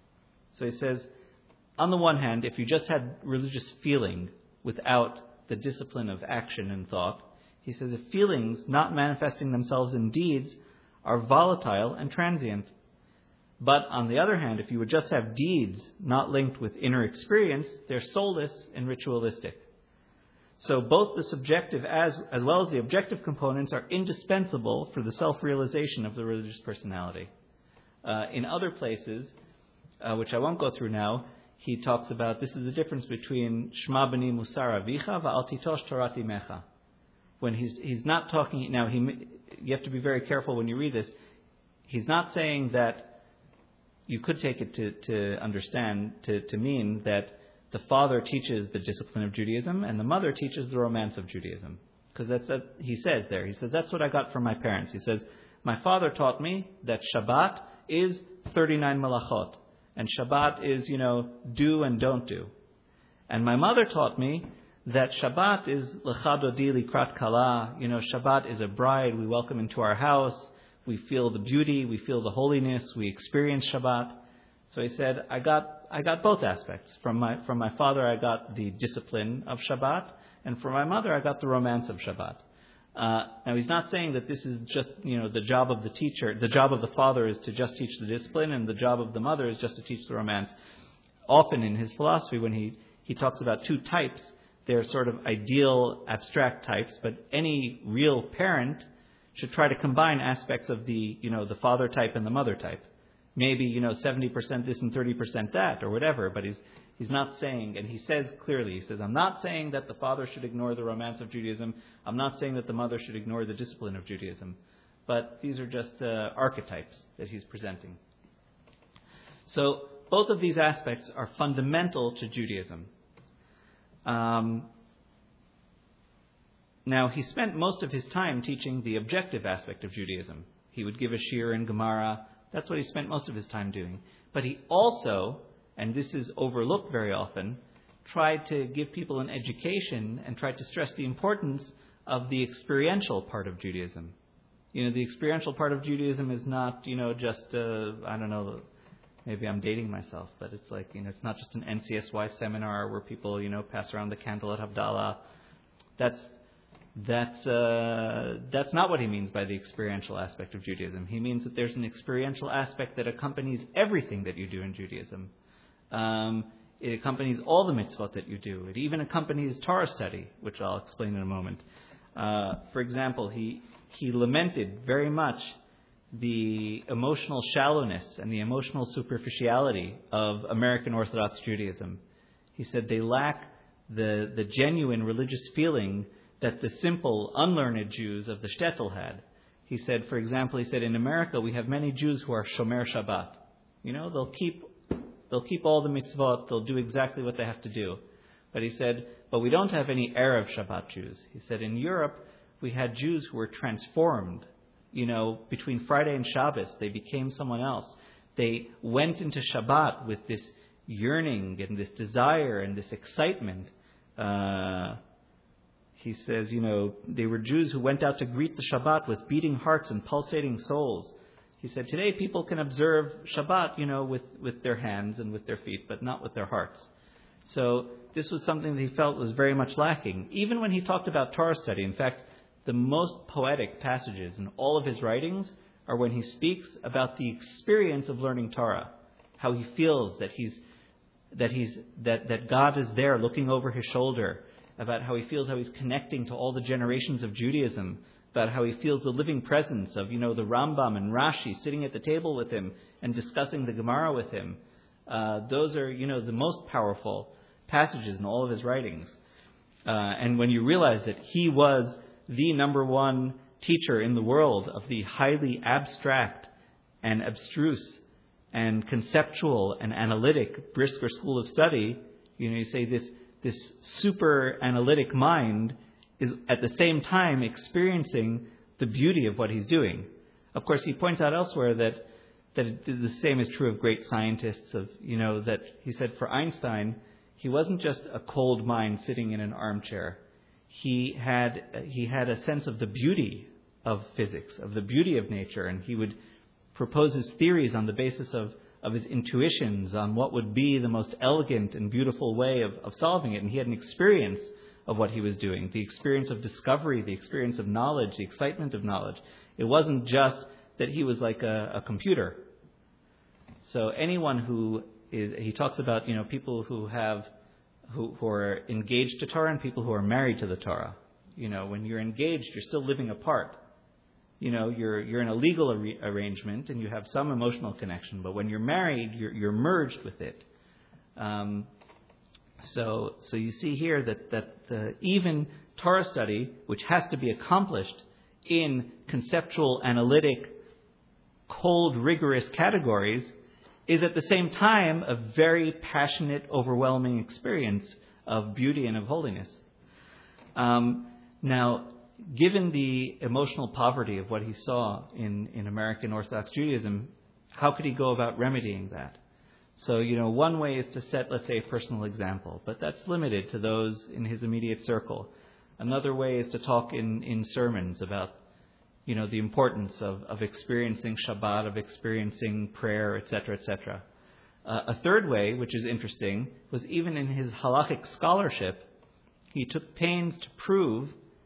So he says, on the one hand, if you just had religious feeling without the discipline of action and thought, he says if feelings not manifesting themselves in deeds are volatile and transient. But on the other hand, if you would just have deeds not linked with inner experience, they're soulless and ritualistic. So both the subjective as, as well as the objective components are indispensable for the self-realization of the religious personality. Uh, in other places, uh, which I won't go through now, he talks about this is the difference between Shema b'ni musar avicha va'al titosh Torah imecha. When he's he's not talking now, he you have to be very careful when you read this. He's not saying that you could take it to to understand to to mean that the father teaches the discipline of Judaism and the mother teaches the romance of Judaism, because that's what he says there. He says that's what I got from my parents. He says my father taught me that Shabbat is thirty-nine malachot. And Shabbat is, you know, do and don't do. And my mother taught me that Shabbat is Lecha Dodi Likrat Kala. You know, Shabbat is a bride we welcome into our house. We feel the beauty, we feel the holiness, we experience Shabbat. So he said, I got I got both aspects. From my from my father, I got the discipline of Shabbat, and from my mother, I got the romance of Shabbat. Uh, now, he's not saying that this is just, you know, the job of the teacher. The job of the father is to just teach the discipline, and the job of the mother is just to teach the romance. Often in his philosophy, when he, he talks about two types, they're sort of ideal, abstract types, but any real parent should try to combine aspects of the, you know, the father type and the mother type. Maybe, you know, seventy percent this and thirty percent that, or whatever, but he's He's not saying, and he says clearly, he says, I'm not saying that the father should ignore the romance of Judaism. I'm not saying that the mother should ignore the discipline of Judaism. But these are just uh, archetypes that he's presenting. So both of these aspects are fundamental to Judaism. Um, now, he spent most of his time teaching the objective aspect of Judaism. He would give a shiur in Gemara. That's what he spent most of his time doing. But he also, and this is overlooked very often, tried to give people an education and tried to stress the importance of the experiential part of Judaism. You know, the experiential part of Judaism is not, you know, just, uh, I don't know, maybe I'm dating myself, but it's like, you know, it's not just an N C S Y seminar where people, you know, pass around the candle at Havdalah. That's, that's, uh, that's not what he means by the experiential aspect of Judaism. He means that there's an experiential aspect that accompanies everything that you do in Judaism. Um, it accompanies all the mitzvot that you do. It even accompanies Torah study, which I'll explain in a moment. Uh, for example, he he lamented very much the emotional shallowness and the emotional superficiality of American Orthodox Judaism. He said they lack the, the genuine religious feeling that the simple, unlearned Jews of the shtetl had. He said, for example, he said, in America we have many Jews who are Shomer Shabbat. You know, they'll keep They'll keep all the mitzvot. They'll do exactly what they have to do. But he said, but we don't have any Erev Shabbat Jews. He said, in Europe, we had Jews who were transformed. You know, between Friday and Shabbos, they became someone else. They went into Shabbat with this yearning and this desire and this excitement. Uh, he says, you know, they were Jews who went out to greet the Shabbat with beating hearts and pulsating souls. He said, today people can observe Shabbat, you know, with, with their hands and with their feet, but not with their hearts. So this was something that he felt was very much lacking. Even when he talked about Torah study, in fact, the most poetic passages in all of his writings are when he speaks about the experience of learning Torah, how he feels that he's that he's that, that God is there looking over his shoulder, about how he feels how he's connecting to all the generations of Judaism, about how he feels the living presence of, you know, the Rambam and Rashi sitting at the table with him and discussing the Gemara with him. Uh, those are, you know, the most powerful passages in all of his writings. Uh, and when you realize that he was the number one teacher in the world of the highly abstract and abstruse and conceptual and analytic Brisker School of Study, you know, you say this, this super analytic mind is at the same time experiencing the beauty of what he's doing. Of course, he points out elsewhere that that it, the same is true of great scientists. Of you know that he said for Einstein, he wasn't just a cold mind sitting in an armchair. He had he had a sense of the beauty of physics, of the beauty of nature, and he would propose his theories on the basis of of his intuitions on what would be the most elegant and beautiful way of, of solving it. And he had an experience of what he was doing, the experience of discovery, the experience of knowledge, the excitement of knowledge. It wasn't just that he was like a, a computer. So anyone who is, he talks about, you know, people who have, who, who are engaged to Torah and people who are married to the Torah. You know, when you're engaged, you're still living apart. You know, you're you're in a legal ar- arrangement and you have some emotional connection, but when you're married, you're you're merged with it. Um, so so you see here that that the, even Torah study, which has to be accomplished in conceptual, analytic, cold, rigorous categories, is at the same time a very passionate, overwhelming experience of beauty and of holiness. Um, now. Given the emotional poverty of what he saw in, in American Orthodox Judaism, how could he go about remedying that? So, you know, one way is to set, let's say, a personal example, but that's limited to those in his immediate circle. Another way is to talk in, in sermons about, you know, the importance of, of experiencing Shabbat, of experiencing prayer, et cetera, et cetera. Uh, a third way, which is interesting, was even in his halachic scholarship, he took pains to prove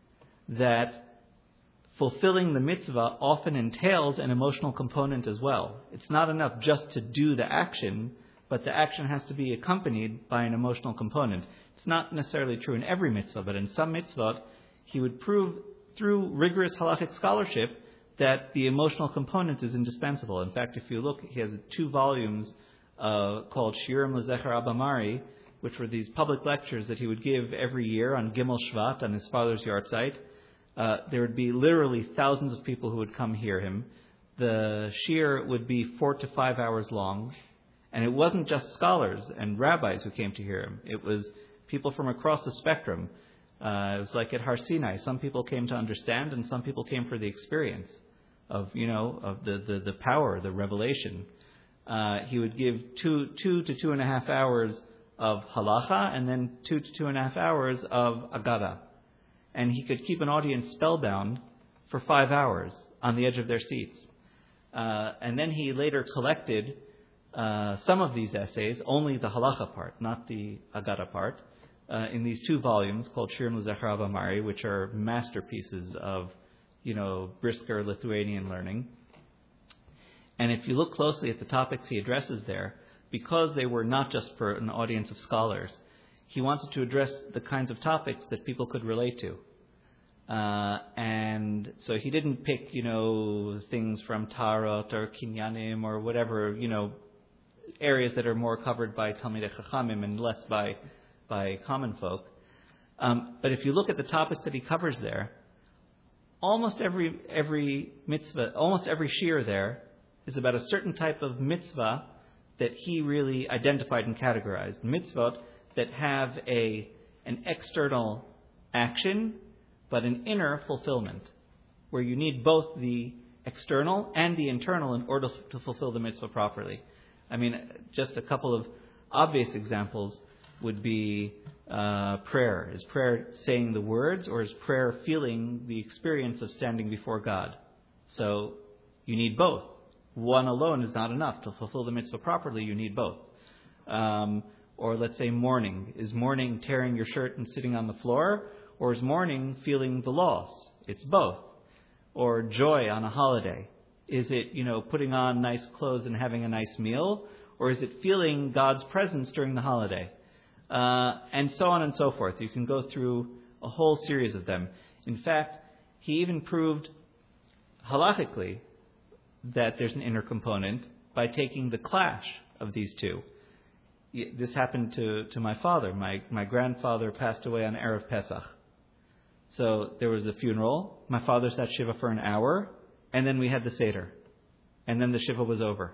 that fulfilling the mitzvah often entails an emotional component as well. It's not enough just to do the action, but the action has to be accompanied by an emotional component. It's not necessarily true in every mitzvah, but in some mitzvot, he would prove through rigorous halachic scholarship that the emotional component is indispensable. In fact, if you look, he has two volumes uh, called Shiurim L'Zecher Abba Mari, which were these public lectures that he would give every year on Gimel Shvat, on his father's yahrzeit. Uh, there would be literally thousands of people who would come hear him. The shiur would be four to five hours long. And it wasn't just scholars and rabbis who came to hear him. It was people from across the spectrum. Uh, it was like at Har Sinai. Some people came to understand and some people came for the experience of, you know, of the, the, the power, the revelation. Uh, he would give two, two to two and a half hours of halacha and then two to two and a half hours of agada. And he could keep an audience spellbound for five hours on the edge of their seats. Uh, and then he later collected uh, some of these essays, only the halacha part, not the agada part, uh, in these two volumes called Shiurim L'Zecher Abba Mari, which are masterpieces of, you know, brisker Lithuanian learning. And if you look closely at the topics he addresses there, because they were not just for an audience of scholars, he wanted to address the kinds of topics that people could relate to. Uh, and so he didn't pick, you know, things from Tarot or Kinyanim or whatever, you know, areas that are more covered by Talmidei Chachamim and less by by common folk. Um, but if you look at the topics that he covers there, almost every every mitzvah, almost every shiur there is about a certain type of mitzvah that he really identified and categorized. Mitzvot that have a an external action, but an inner fulfillment, where you need both the external and the internal in order to fulfill the mitzvah properly. I mean, just a couple of obvious examples would be uh, prayer. Is prayer saying the words, or is prayer feeling the experience of standing before God? So you need both. One alone is not enough. To fulfill the mitzvah properly, you need both. Um, or let's say mourning. Is mourning tearing your shirt and sitting on the floor? Or is mourning feeling the loss? It's both. Or joy on a holiday. Is it, you know, putting on nice clothes and having a nice meal? Or is it feeling God's presence during the holiday? Uh, and so on and so forth. You can go through a whole series of them. In fact, he even proved halachically that there's an inner component by taking the clash of these two. This happened to, to my father. My, my grandfather passed away on Erev Pesach. So there was a funeral. My father sat Shiva for an hour, and then we had the Seder. And then the Shiva was over.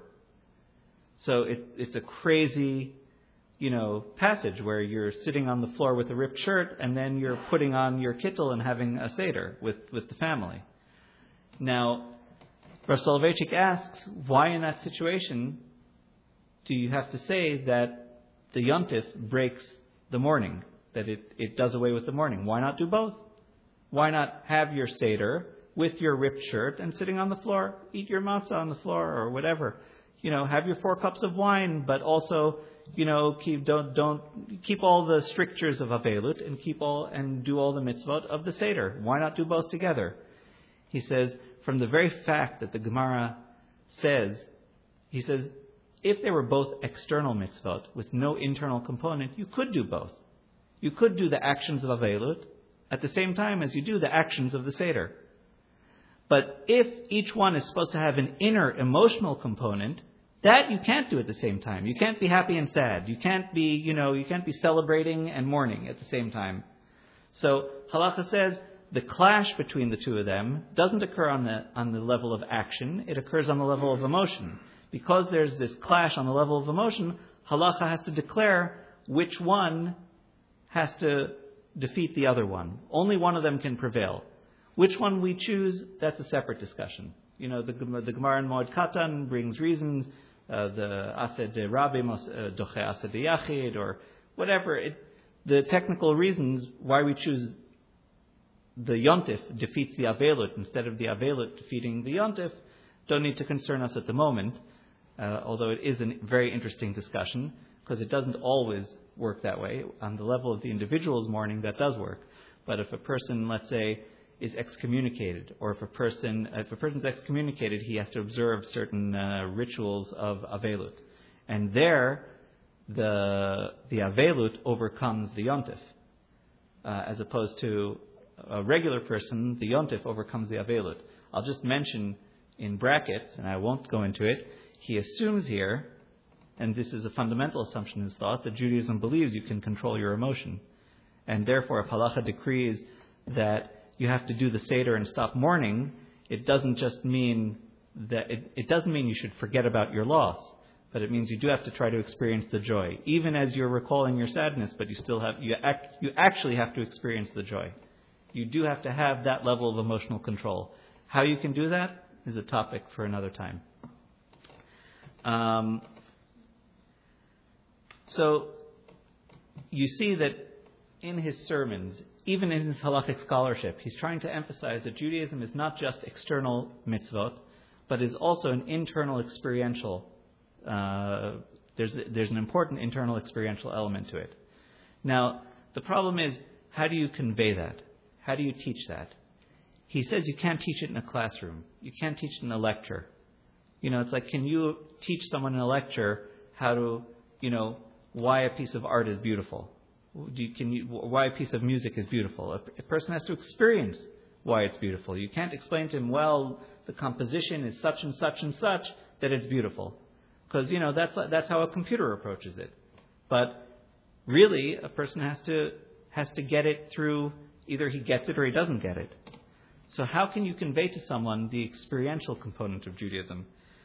So it, it's a crazy, you know, passage where you're sitting on the floor with a ripped shirt, and then you're putting on your kittel and having a Seder with, with the family. Now, Rav Soloveitchik asks, why in that situation do you have to say that the Yontif breaks the mourning, that it, it does away with the mourning? Why not do both? Why not have your Seder with your ripped shirt and sitting on the floor, eat your matzah on the floor or whatever? you know, have your four cups of wine, but also, you know, keep don't don't keep all the strictures of Avelut and keep all and do all the mitzvot of the Seder. Why not do both together? He says, from the very fact that the Gemara says, he says, if they were both external mitzvot with no internal component, you could do both. You could do the actions of Avelut at the same time as you do the actions of the Seder. But if each one is supposed to have an inner emotional component, that you can't do at the same time. You can't be happy and sad. You can't be, you know, you can't be celebrating and mourning at the same time. So Halacha says the clash between the two of them doesn't occur on the on the level of action. It occurs on the level of emotion. Because there's this clash on the level of emotion, Halacha has to declare which one has to defeat the other one. Only one of them can prevail. Which one we choose, that's a separate discussion. You know, the, the Gemara in Moed Katan brings reasons, uh, the Ased de Rabbi, Doche Ased de Yachid, or whatever. It, the technical reasons why we choose the Yontif defeats the Avelut instead of the Avelut defeating the Yontif don't need to concern us at the moment, uh, although it is a very interesting discussion, because it doesn't always work that way. On the level of the individual's mourning, that does work. But if a person, let's say, is excommunicated, or if a person, if a person's excommunicated, he has to observe certain uh, rituals of Avelut. And there, the the Avelut overcomes the Yontif. Uh, as opposed to a regular person, the Yontif overcomes the Avelut. I'll just mention in brackets, and I won't go into it, he assumes here, and this is a fundamental assumption in his thought, that Judaism believes you can control your emotion. And therefore, if Halacha decrees that you have to do the Seder and stop mourning, it doesn't just mean that, it, it doesn't mean you should forget about your loss, but it means you do have to try to experience the joy. Even as you're recalling your sadness, but you still have, you act, you actually have to experience the joy. You do have to have that level of emotional control. How you can do that is a topic for another time. Um, so, you see that in his sermons, even in his halakhic scholarship, he's trying to emphasize that Judaism is not just external mitzvot, but is also an internal experiential. Uh, there's there's an important internal experiential element to it. Now, the problem is, how do you convey that? How do you teach that? He says you can't teach it in a classroom. You can't teach it in a lecture. You know, it's like, can you teach someone in a lecture how to, you know, why a piece of art is beautiful? Do you, can you, why a piece of music is beautiful? A, a person has to experience why it's beautiful. You can't explain to him, well, the composition is such and such and such that it's beautiful. Because, you know, that's that's how a computer approaches it. But really, a person has to has to get it through, either he gets it or he doesn't get it. So how can you convey to someone the experiential component of Judaism?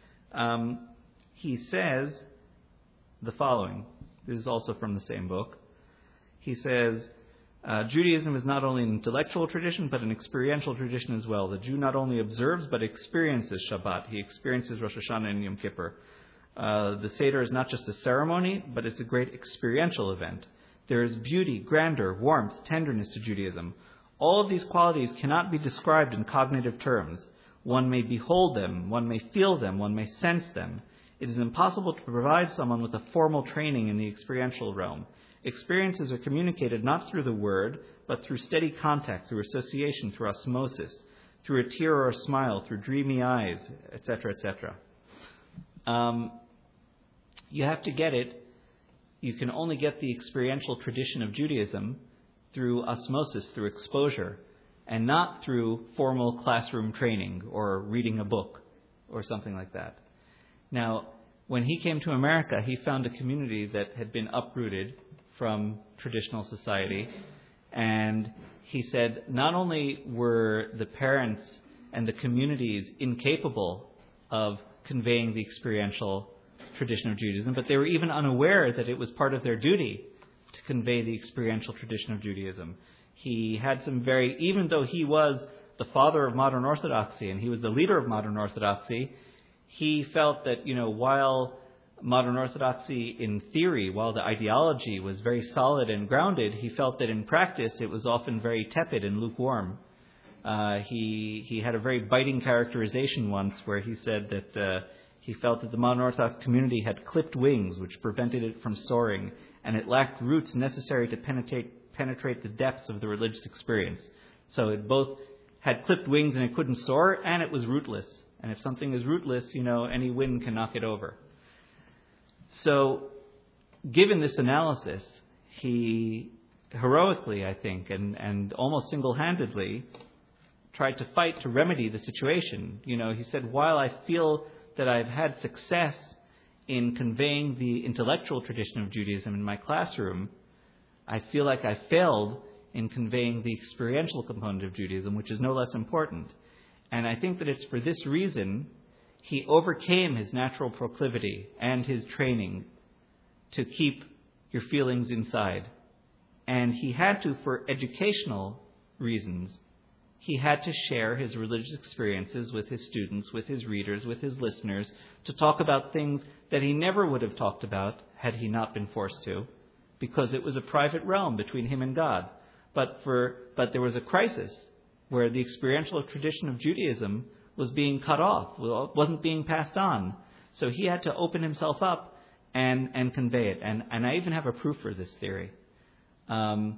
Um, he says the following. This is also from the same book. He says, uh, Judaism is not only an intellectual tradition, but an experiential tradition as well. The Jew not only observes, but experiences Shabbat. He experiences Rosh Hashanah and Yom Kippur. Uh, the Seder is not just a ceremony, but it's a great experiential event. There is beauty, grandeur, warmth, tenderness to Judaism. All of these qualities cannot be described in cognitive terms. One may behold them, one may feel them, one may sense them. It is impossible to provide someone with a formal training in the experiential realm. Experiences are communicated not through the word, but through steady contact, through association, through osmosis, through a tear or a smile, through dreamy eyes, et cetera, et cetera. Um, you have to get it. You can only get the experiential tradition of Judaism through osmosis, through exposure, and not through formal classroom training or reading a book or something like that. Now, when he came to America, he found a community that had been uprooted from traditional society, and he said not only were the parents and the communities incapable of conveying the experiential tradition of Judaism, but they were even unaware that it was part of their duty to convey the experiential tradition of Judaism. He had some very, even though he was the father of modern Orthodoxy and he was the leader of modern Orthodoxy, he felt that, you know, while modern Orthodoxy in theory, while the ideology was very solid and grounded, he felt that in practice it was often very tepid and lukewarm. Uh, he he had a very biting characterization once where he said that uh, He felt that the modern Orthodox community had clipped wings which prevented it from soaring, and it lacked roots necessary to penetrate, penetrate the depths of the religious experience. So it both had clipped wings and it couldn't soar, and it was rootless. And if something is rootless, you know, any wind can knock it over. So, given this analysis, he heroically, I think, and, and almost single-handedly tried to fight to remedy the situation. You know, he said, while I feel that I've had success in conveying the intellectual tradition of Judaism in my classroom, I feel like I failed in conveying the experiential component of Judaism, which is no less important. And I think that it's for this reason he overcame his natural proclivity and his training to keep your feelings inside. And he had to, for educational reasons, he had to share his religious experiences with his students, with his readers, with his listeners, to talk about things that he never would have talked about had he not been forced to, because it was a private realm between him and God. But for but there was a crisis where the experiential tradition of Judaism was being cut off, wasn't being passed on. So he had to open himself up and, and convey it. And, and I even have a proof for this theory. Um,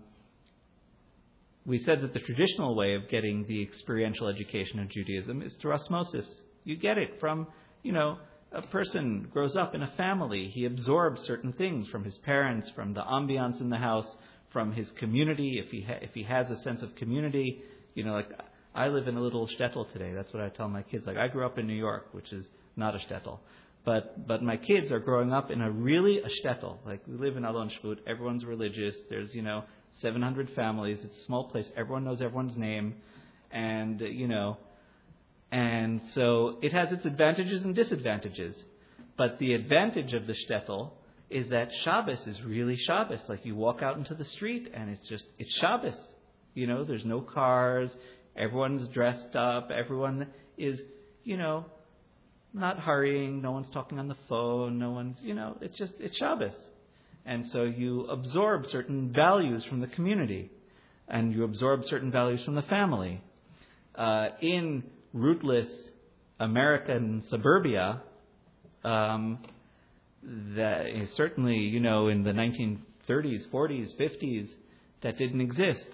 We said that the traditional way of getting the experiential education of Judaism is through osmosis. You get it from, you know, a person grows up in a family. He absorbs certain things from his parents, from the ambiance in the house, from his community. If he ha- if he has a sense of community, you know, like I live in a little shtetl today. That's what I tell my kids. Like I grew up in New York, which is not a shtetl. But but my kids are growing up in a really a shtetl. Like we live in Alon Shvut. Everyone's religious. There's, you know, seven hundred families. It's a small place. Everyone knows everyone's name. And, uh, you know, and so it has its advantages and disadvantages. But the advantage of the shtetl is that Shabbos is really Shabbos. Like you walk out into the street and it's just, it's Shabbos. You know, there's no cars. Everyone's dressed up. Everyone is, you know, not hurrying. No one's talking on the phone. No one's, you know, it's just, it's Shabbos. And so you absorb certain values from the community, and you absorb certain values from the family. Uh, in rootless American suburbia, um, that is certainly, you know, in the nineteen thirties, forties, fifties, that didn't exist.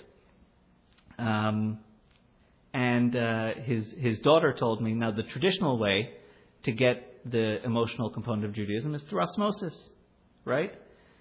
Um, and uh, his his daughter told me, now the traditional way to get the emotional component of Judaism is through osmosis, right?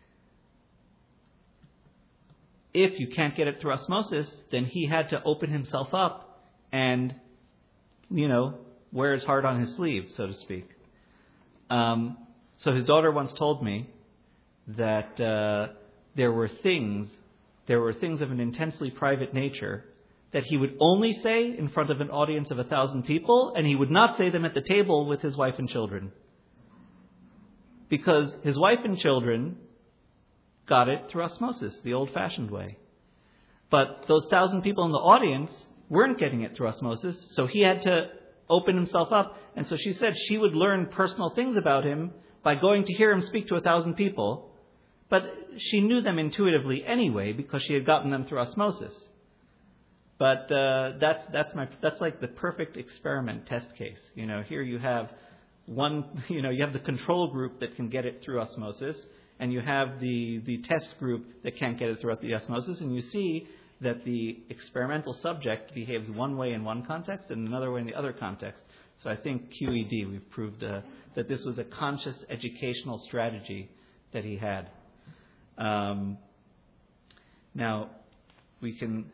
If you can't get it through osmosis, then he had to open himself up and, you know, wear his heart on his sleeve, so to speak. Um, so his daughter once told me that uh, there were things, there were things of an intensely private nature that he would only say in front of an audience of a thousand people, and he would not say them at the table with his wife and children. Because his wife and children got it through osmosis, the old-fashioned way. But those thousand people in the audience weren't getting it through osmosis, so he had to open himself up. And so she said she would learn personal things about him by going to hear him speak to a thousand people, but she knew them intuitively anyway because she had gotten them through osmosis. But uh, that's that's my that's like the perfect experiment test case. You know, here you have one, you know, you have the control group that can get it through osmosis, and you have the, the test group that can't get it throughout the osmosis, and you see that the experimental subject behaves one way in one context and another way in the other context. So I think Q E D, we've proved uh, that this was a conscious educational strategy that he had. Um, now, we can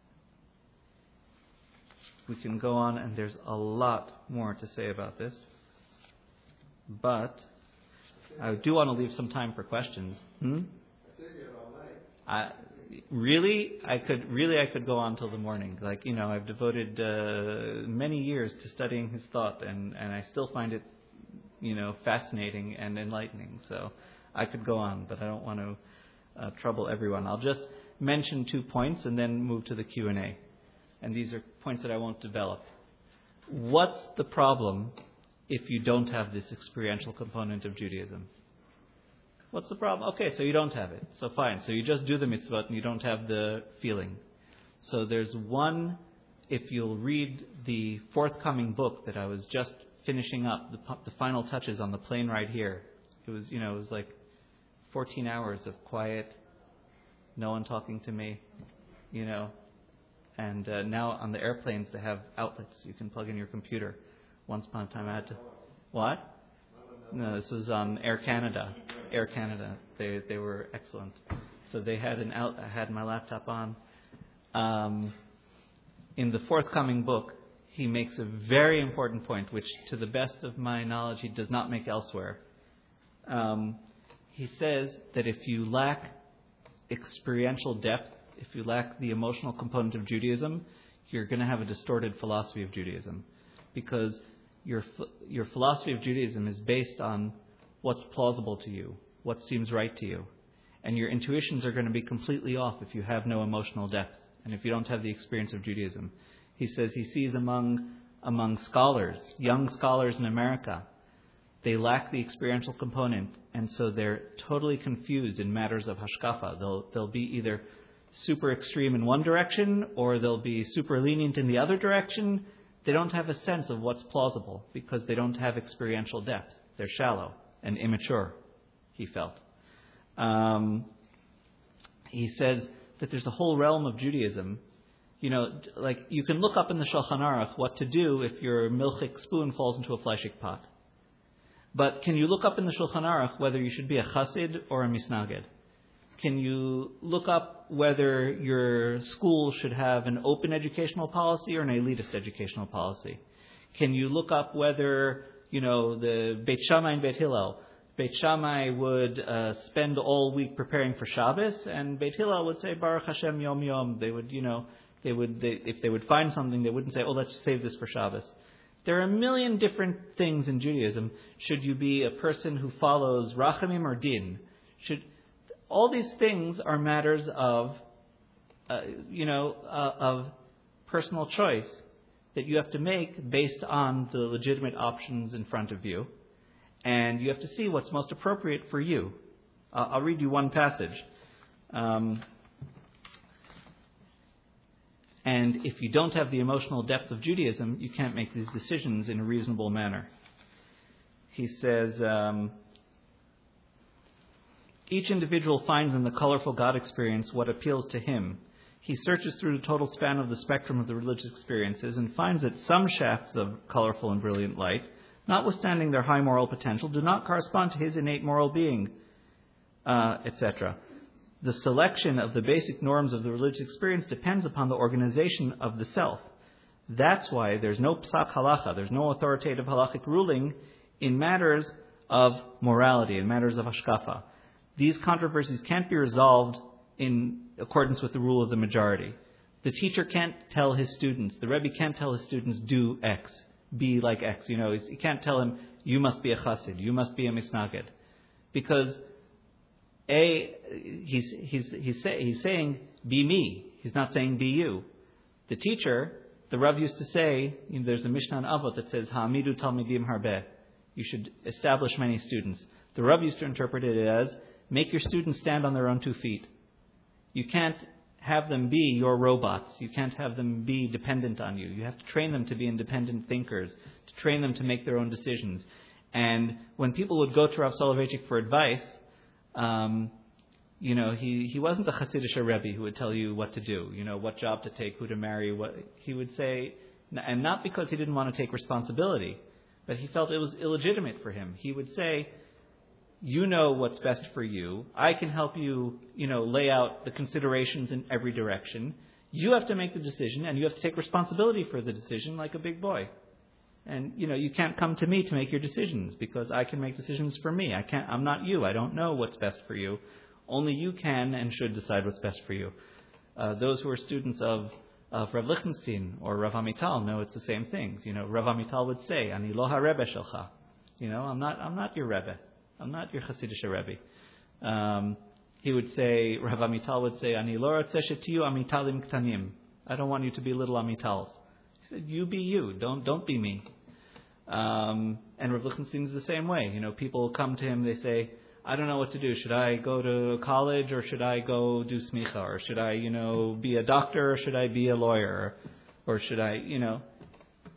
we can go on, and there's a lot more to say about this, but I do want to leave some time for questions. Hmm? I, really, I could really I could go on till the morning. Like, you know, I've devoted uh, many years to studying his thought, and, and I still find it, you know, fascinating and enlightening. So I could go on, but I don't want to uh, trouble everyone. I'll just mention two points and then move to the Q and A. And these are points that I won't develop. What's the problem if you don't have this experiential component of Judaism? What's the problem? Okay, so you don't have it. So fine. So you just do the mitzvot and you don't have the feeling. So there's one, if you'll read the forthcoming book that I was just finishing up the, the final touches on the plane ride here. It was, you know, it was like fourteen hours of quiet, no one talking to me, you know. And uh, now on the airplanes they have outlets you can plug in your computer. Once upon a time I had to, what? No, this was on Air Canada. Air Canada. They they were excellent. So they had an out. I had my laptop on. Um, in the forthcoming book, he makes a very important point, which, to the best of my knowledge, he does not make elsewhere. Um, he says that if you lack experiential depth, if you lack the emotional component of Judaism, you're going to have a distorted philosophy of Judaism, because your your philosophy of Judaism is based on what's plausible to you, what seems right to you, and your intuitions are going to be completely off if you have no emotional depth and if you don't have the experience of Judaism. He says he sees among among scholars, young scholars in America, they lack the experiential component, and so they're totally confused in matters of hashkafa. They'll they'll be either super extreme in one direction or they'll be super lenient in the other direction. They don't have a sense of what's plausible because they don't have experiential depth. They're shallow and immature, he felt. Um, he says that there's a whole realm of Judaism. You know, like you can look up in the Shulchan Aruch what to do if your milchik spoon falls into a fleischik pot. But can you look up in the Shulchan Aruch whether you should be a chassid or a misnaged? Can you look up whether your school should have an open educational policy or an elitist educational policy? Can you look up whether, you know, the Beit Shammai and Beit Hillel, Beit Shammai would uh, spend all week preparing for Shabbos, and Beit Hillel would say Baruch Hashem Yom Yom. They would, you know, they would, they, if they would find something, they wouldn't say, oh, let's save this for Shabbos. There are a million different things in Judaism. Should you be a person who follows Rachamim or Din? Should all these things are matters of, uh, you know, uh, of personal choice that you have to make based on the legitimate options in front of you, and you have to see what's most appropriate for you. Uh, I'll read you one passage. Um, and if you don't have the emotional depth of Judaism, you can't make these decisions in a reasonable manner. He says, um, each individual finds in the colorful God experience what appeals to him. He searches through the total span of the spectrum of the religious experiences and finds that some shafts of colorful and brilliant light, notwithstanding their high moral potential, do not correspond to his innate moral being, uh, et cetera. The selection of the basic norms of the religious experience depends upon the organization of the self. That's why there's no psak halacha, there's no authoritative halachic ruling in matters of morality, in matters of hashkafa. These controversies can't be resolved in accordance with the rule of the majority. The teacher can't tell his students, the Rebbe can't tell his students, do X, be like X. You know, he can't tell him, you must be a chassid, you must be a misnaged. Because A, he's, he's, he's, say, he's saying, be me. He's not saying, be you. The teacher, the Rav used to say, you know, there's a Mishnah in Avot that says, ha'amidu talmidim harbeh. You should establish many students. The Rav used to interpret it as, make your students stand on their own two feet. You can't have them be your robots. You can't have them be dependent on you. You have to train them to be independent thinkers, to train them to make their own decisions. And when people would go to Rav Soloveitchik for advice, um, you know, he, he wasn't a Hasidic Rebbe who would tell you what to do, you know, what job to take, who to marry. What he would say, and not because he didn't want to take responsibility, but he felt it was illegitimate for him. He would say, you know what's best for you. I can help you, you know, lay out the considerations in every direction. You have to make the decision, and you have to take responsibility for the decision like a big boy. And, you know, you can't come to me to make your decisions because I can make decisions for me. I can't, I'm not you. I don't know what's best for you. Only you can and should decide what's best for you. Uh, those who are students of, of Rav Lichtenstein or Rav Amital know it's the same things. You know, Rav Amital would say, Ani lo ha-Rebbe shelcha. You know, I'm not, I'm not your Rebbe. I'm not your Hasidic Rebbe. Um, he would say, Rav Amital would say, Ani lo ratzeh shetiyu amitalim ktanim. I don't want you to be little Amitals. He said, you be you. Don't don't be me. Um, and Rav Lichtenstein is the same way. You know, people come to him, they say, I don't know what to do. Should I go to college or should I go do smicha? Or should I, you know, be a doctor or should I be a lawyer? Or should I, you know.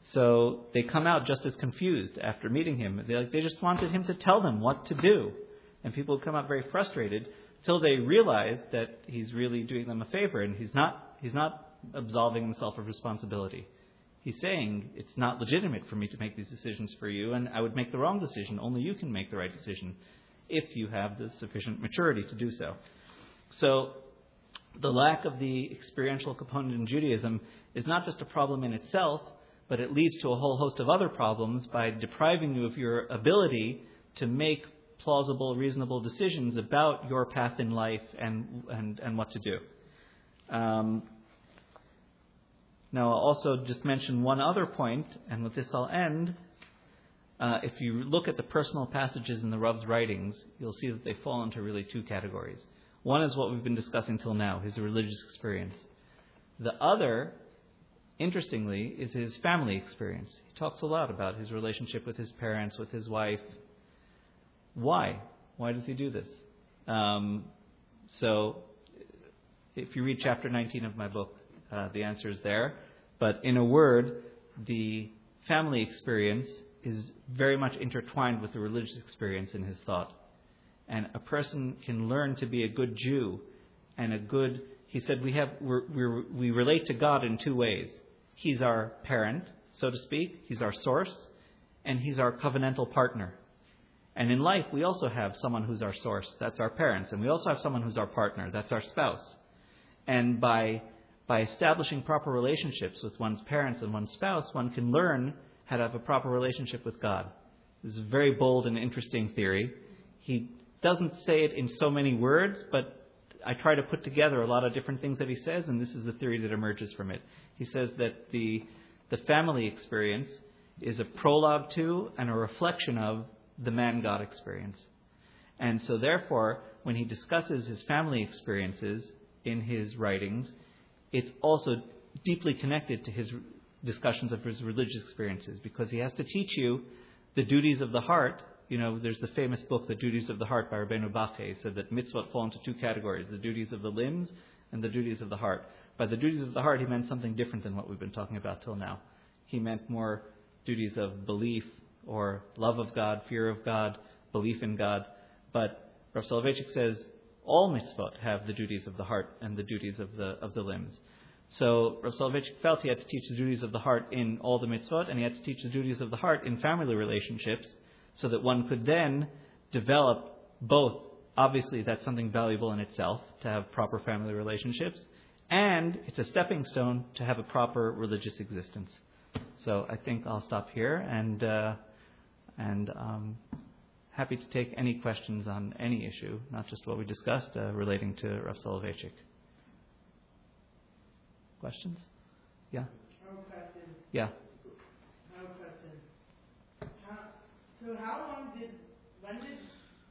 So they come out just as confused after meeting him. They like they just wanted him to tell them what to do. And people come out very frustrated till they realize that he's really doing them a favor, and he's not he's not absolving himself of responsibility. He's saying it's not legitimate for me to make these decisions for you, and I would make the wrong decision. Only you can make the right decision if you have the sufficient maturity to do so. So the lack of the experiential component in Judaism is not just a problem in itself, but it leads to a whole host of other problems by depriving you of your ability to make plausible, reasonable decisions about your path in life and and, and what to do. Um, now, I'll also just mention one other point, and with this I'll end. Uh, if you look at the personal passages in the Rav's writings, you'll see that they fall into really two categories. One is what we've been discussing till now, his religious experience. The other, interestingly, is his family experience. He talks a lot about his relationship with his parents, with his wife. Why? Why does he do this? Um, so, if you read chapter nineteen of my book, uh, the answer is there. But in a word, the family experience is very much intertwined with the religious experience in his thought. And a person can learn to be a good Jew and a good... He said we have we're, we're, we relate to God in two ways. He's our parent, so to speak. He's our source. And he's our covenantal partner. And in life, we also have someone who's our source. That's our parents. And we also have someone who's our partner. That's our spouse. And by by establishing proper relationships with one's parents and one's spouse, one can learn how to have a proper relationship with God. This is a very bold and interesting theory. He doesn't say it in so many words, but I try to put together a lot of different things that he says, and this is the theory that emerges from it. He says that the the family experience is a prologue to and a reflection of the man-God experience. And so therefore, when he discusses his family experiences in his writings, it's also deeply connected to his discussions of his religious experiences, because he has to teach you the duties of the heart. You know, there's the famous book, The Duties of the Heart by Rabbeinu Bachya. He said that mitzvot fall into two categories, the duties of the limbs and the duties of the heart. By the duties of the heart, he meant something different than what we've been talking about till now. He meant more duties of belief or love of God, fear of God, belief in God. But Rav Soloveitchik says all mitzvot have the duties of the heart and the duties of the of the limbs. So Rav Soloveitchik felt he had to teach the duties of the heart in all the mitzvot, and he had to teach the duties of the heart in family relationships, so that one could then develop both. Obviously, that's something valuable in itself, to have proper family relationships, and it's a stepping stone to have a proper religious existence. So I think I'll stop here, and uh, and um, happy to take any questions on any issue, not just what we discussed uh, relating to Rav Soloveitchik. Questions? Yeah? No question. Yeah. No question. How, so how long did, when did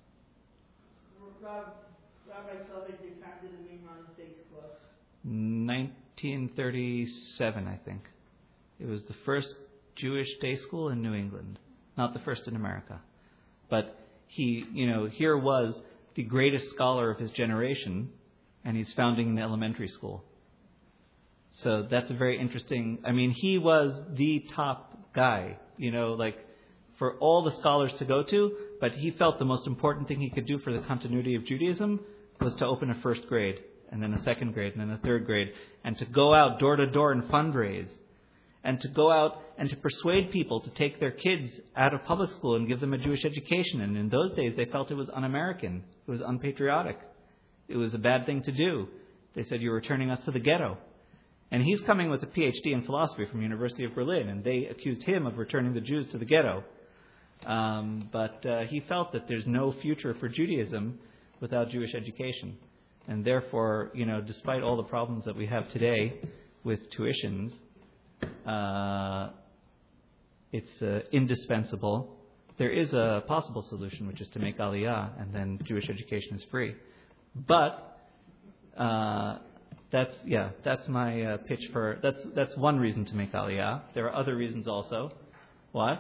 Rob, Rabbi Soloveitchik founded the Mimran State School? nineteen thirty-seven, I think. It was the first Jewish day school in New England. Not the first in America. But he, you know, here was the greatest scholar of his generation, and he's founding an elementary school. So that's a very interesting... I mean, he was the top guy, you know, like for all the scholars to go to, but he felt the most important thing he could do for the continuity of Judaism was to open a first grade, and then a second grade, and then a third grade, and to go out door to door and fundraise, and to go out and to persuade people to take their kids out of public school and give them a Jewish education. And in those days, they felt it was un-American. It was unpatriotic. It was a bad thing to do. They said, you're returning us to the ghetto. And he's coming with a P H D in philosophy from University of Berlin, and they accused him of returning the Jews to the ghetto. Um, but uh, he felt that there's no future for Judaism without Jewish education. And therefore, you know, despite all the problems that we have today with tuitions, uh, it's uh, indispensable. There is a possible solution, which is to make Aliyah, and then Jewish education is free. But uh, that's yeah, that's my uh, pitch for that's that's one reason to make Aliyah. There are other reasons also. What?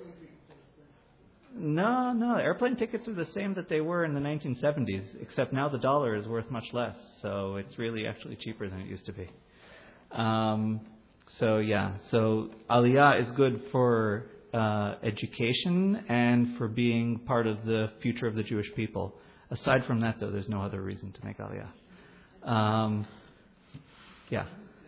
No, no. Airplane tickets are the same that they were in the nineteen seventies, except now the dollar is worth much less. So it's really actually cheaper than it used to be. Um, So yeah, so Aliyah is good for uh, education and for being part of the future of the Jewish people. Aside from that, though, there's no other reason to make Aliyah. Um, yeah.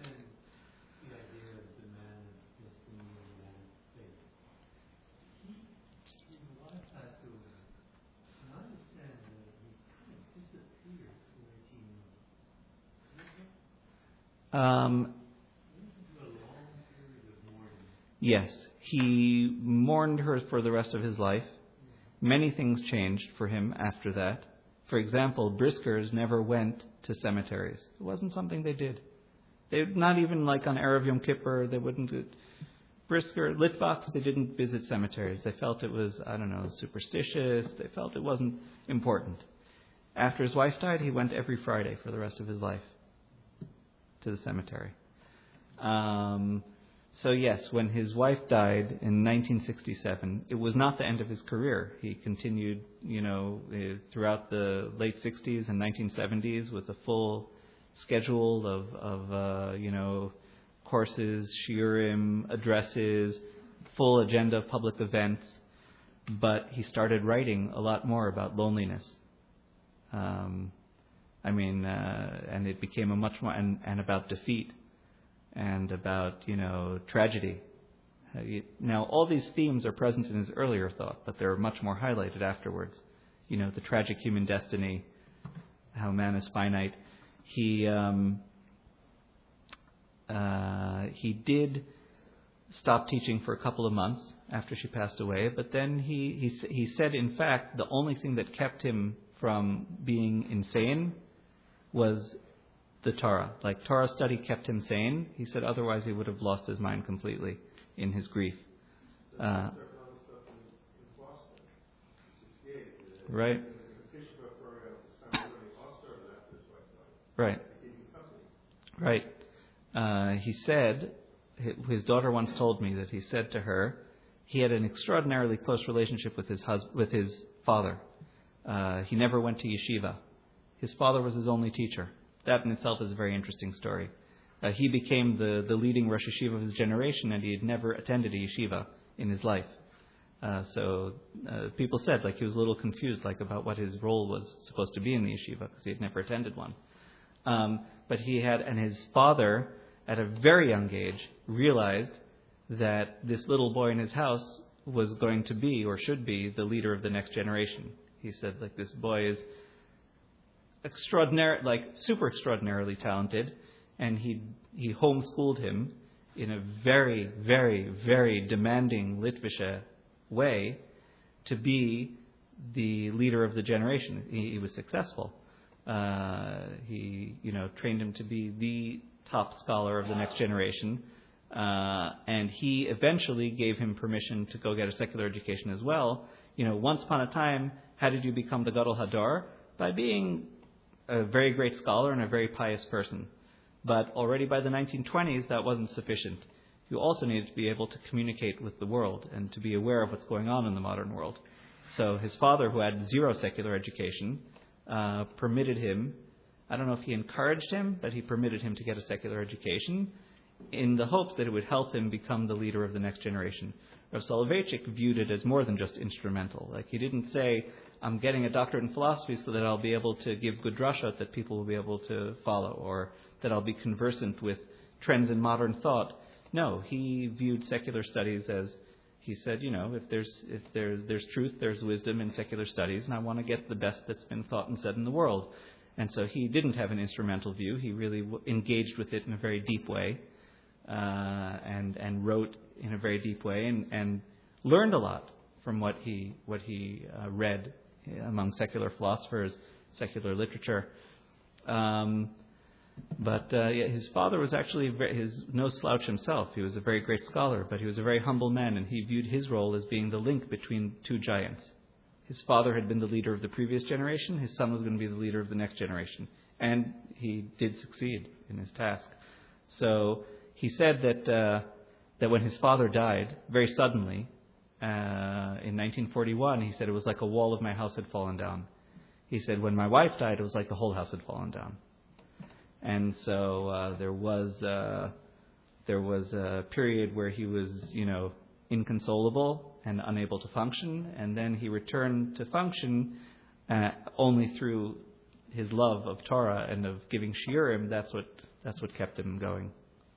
Um, yes, he mourned her for the rest of his life. Many things changed for him after that. For example, Briskers never went to cemeteries. It wasn't something they did. They not even like on Erev Yom Kippur, they wouldn't. Brisker, Litvaks, they didn't visit cemeteries. They felt it was, I don't know, superstitious. They felt it wasn't important. After his wife died, he went every Friday for the rest of his life to the cemetery. Um, so yes, when his wife died in nineteen sixty-seven, it was not the end of his career. He continued, you know, throughout the late sixties and nineteen seventies with a full schedule of, of uh, you know, courses, shiurim, addresses, full agenda of public events. But he started writing a lot more about loneliness. Um, I mean, uh, and it became a much more, and, and about defeat, and about, you know, tragedy. Uh, you, now, all these themes are present in his earlier thought, but they're much more highlighted afterwards. You know, the tragic human destiny, how man is finite. He um, uh, he did stop teaching for a couple of months after she passed away, but then he he he said, in fact, the only thing that kept him from being insane was the Torah. Like, Torah study kept him sane. He said otherwise he would have lost his mind completely in his grief. Uh, right. Right. Right. Uh, he said, his daughter once told me that he said to her, he had an extraordinarily close relationship with his hus- with his father. Uh, he never went to yeshiva. His father was his only teacher. That in itself is a very interesting story. Uh, he became the, the leading Rosh Yeshiva of his generation, and he had never attended a yeshiva in his life. Uh, so uh, people said, like, he was a little confused, like, about what his role was supposed to be in the yeshiva, because he had never attended one. Um, but he had, and his father, at a very young age, realized that this little boy in his house was going to be, or should be, the leader of the next generation. He said, like, this boy is extraordinary, like, super extraordinarily talented, and he he homeschooled him in a very, very, very demanding Litvische way to be the leader of the generation. He, he was successful. Uh, he, you know, trained him to be the top scholar of the next generation, uh, and he eventually gave him permission to go get a secular education as well. You know, once upon a time, how did you become the Gadol Hador? By being a very great scholar and a very pious person. But already by the nineteen twenties, that wasn't sufficient. You also needed to be able to communicate with the world and to be aware of what's going on in the modern world. So his father, who had zero secular education, uh, permitted him, I don't know if he encouraged him, but he permitted him to get a secular education in the hopes that it would help him become the leader of the next generation. Rav Soloveitchik viewed it as more than just instrumental. Like, he didn't say, I'm getting a doctorate in philosophy so that I'll be able to give good drashot that people will be able to follow, or that I'll be conversant with trends in modern thought. No, he viewed secular studies as, he said, you know, if there's if there's there's truth, there's wisdom in secular studies, and I want to get the best that's been thought and said in the world. And so he didn't have an instrumental view. He really w- engaged with it in a very deep way, uh, and and wrote in a very deep way, and, and learned a lot from what he what he uh, read among secular philosophers, secular literature. Um, But uh, yeah, his father was actually very, his no slouch himself. He was a very great scholar, but he was a very humble man, and he viewed his role as being the link between two giants. His father had been the leader of the previous generation. His son was going to be the leader of the next generation. And he did succeed in his task. So he said that uh, that when his father died, very suddenly, uh, in nineteen forty-one, he said it was like a wall of my house had fallen down. He said when my wife died, it was like the whole house had fallen down. And so uh, there was uh, There was a period where he was, you know, inconsolable and unable to function, and then he returned to function uh, only through his love of Torah and of giving shiurim. That's what that's what kept him going.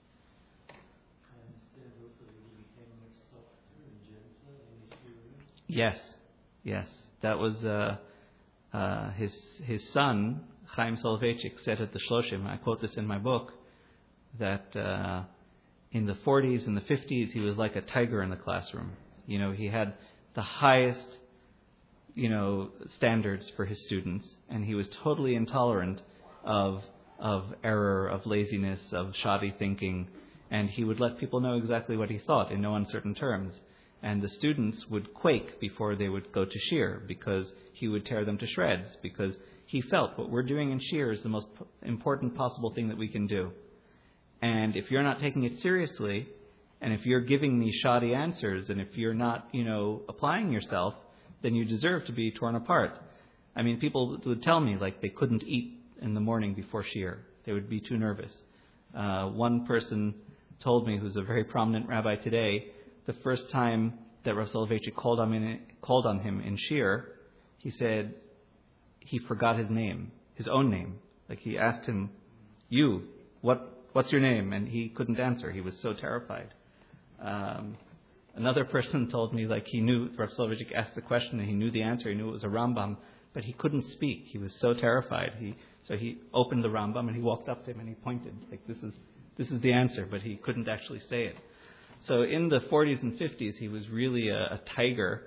Yes, yes, that was uh, uh, his his son Chaim Soloveitchik said at the Shloshim. I quote this in my book that uh, in the forties and the fifties he was like a tiger in the classroom. You know, he had the highest, you know, standards for his students, and he was totally intolerant of of error, of laziness, of shoddy thinking, and he would let people know exactly what he thought in no uncertain terms. And the students would quake before they would go to shiur because he would tear them to shreds, because he felt what we're doing in shiur is the most important possible thing that we can do. And if you're not taking it seriously, and if you're giving me shoddy answers, and if you're not, you know, applying yourself, then you deserve to be torn apart. I mean, people would tell me, like, they couldn't eat in the morning before shiur. They would be too nervous. Uh, one person told me, who's a very prominent rabbi today, the first time that Rav Soloveitchik called on him, called on him in shiur, he said he forgot his name, his own name. Like, he asked him, you, what, what's your name? And he couldn't answer. He was so terrified. Um, another person told me, like, he knew, Rav Soloveitchik asked the question and he knew the answer. He knew it was a Rambam, but he couldn't speak. He was so terrified. He, so he opened the Rambam and he walked up to him and he pointed, like, this is, this is the answer, but he couldn't actually say it. So in the forties and fifties, he was really a, a tiger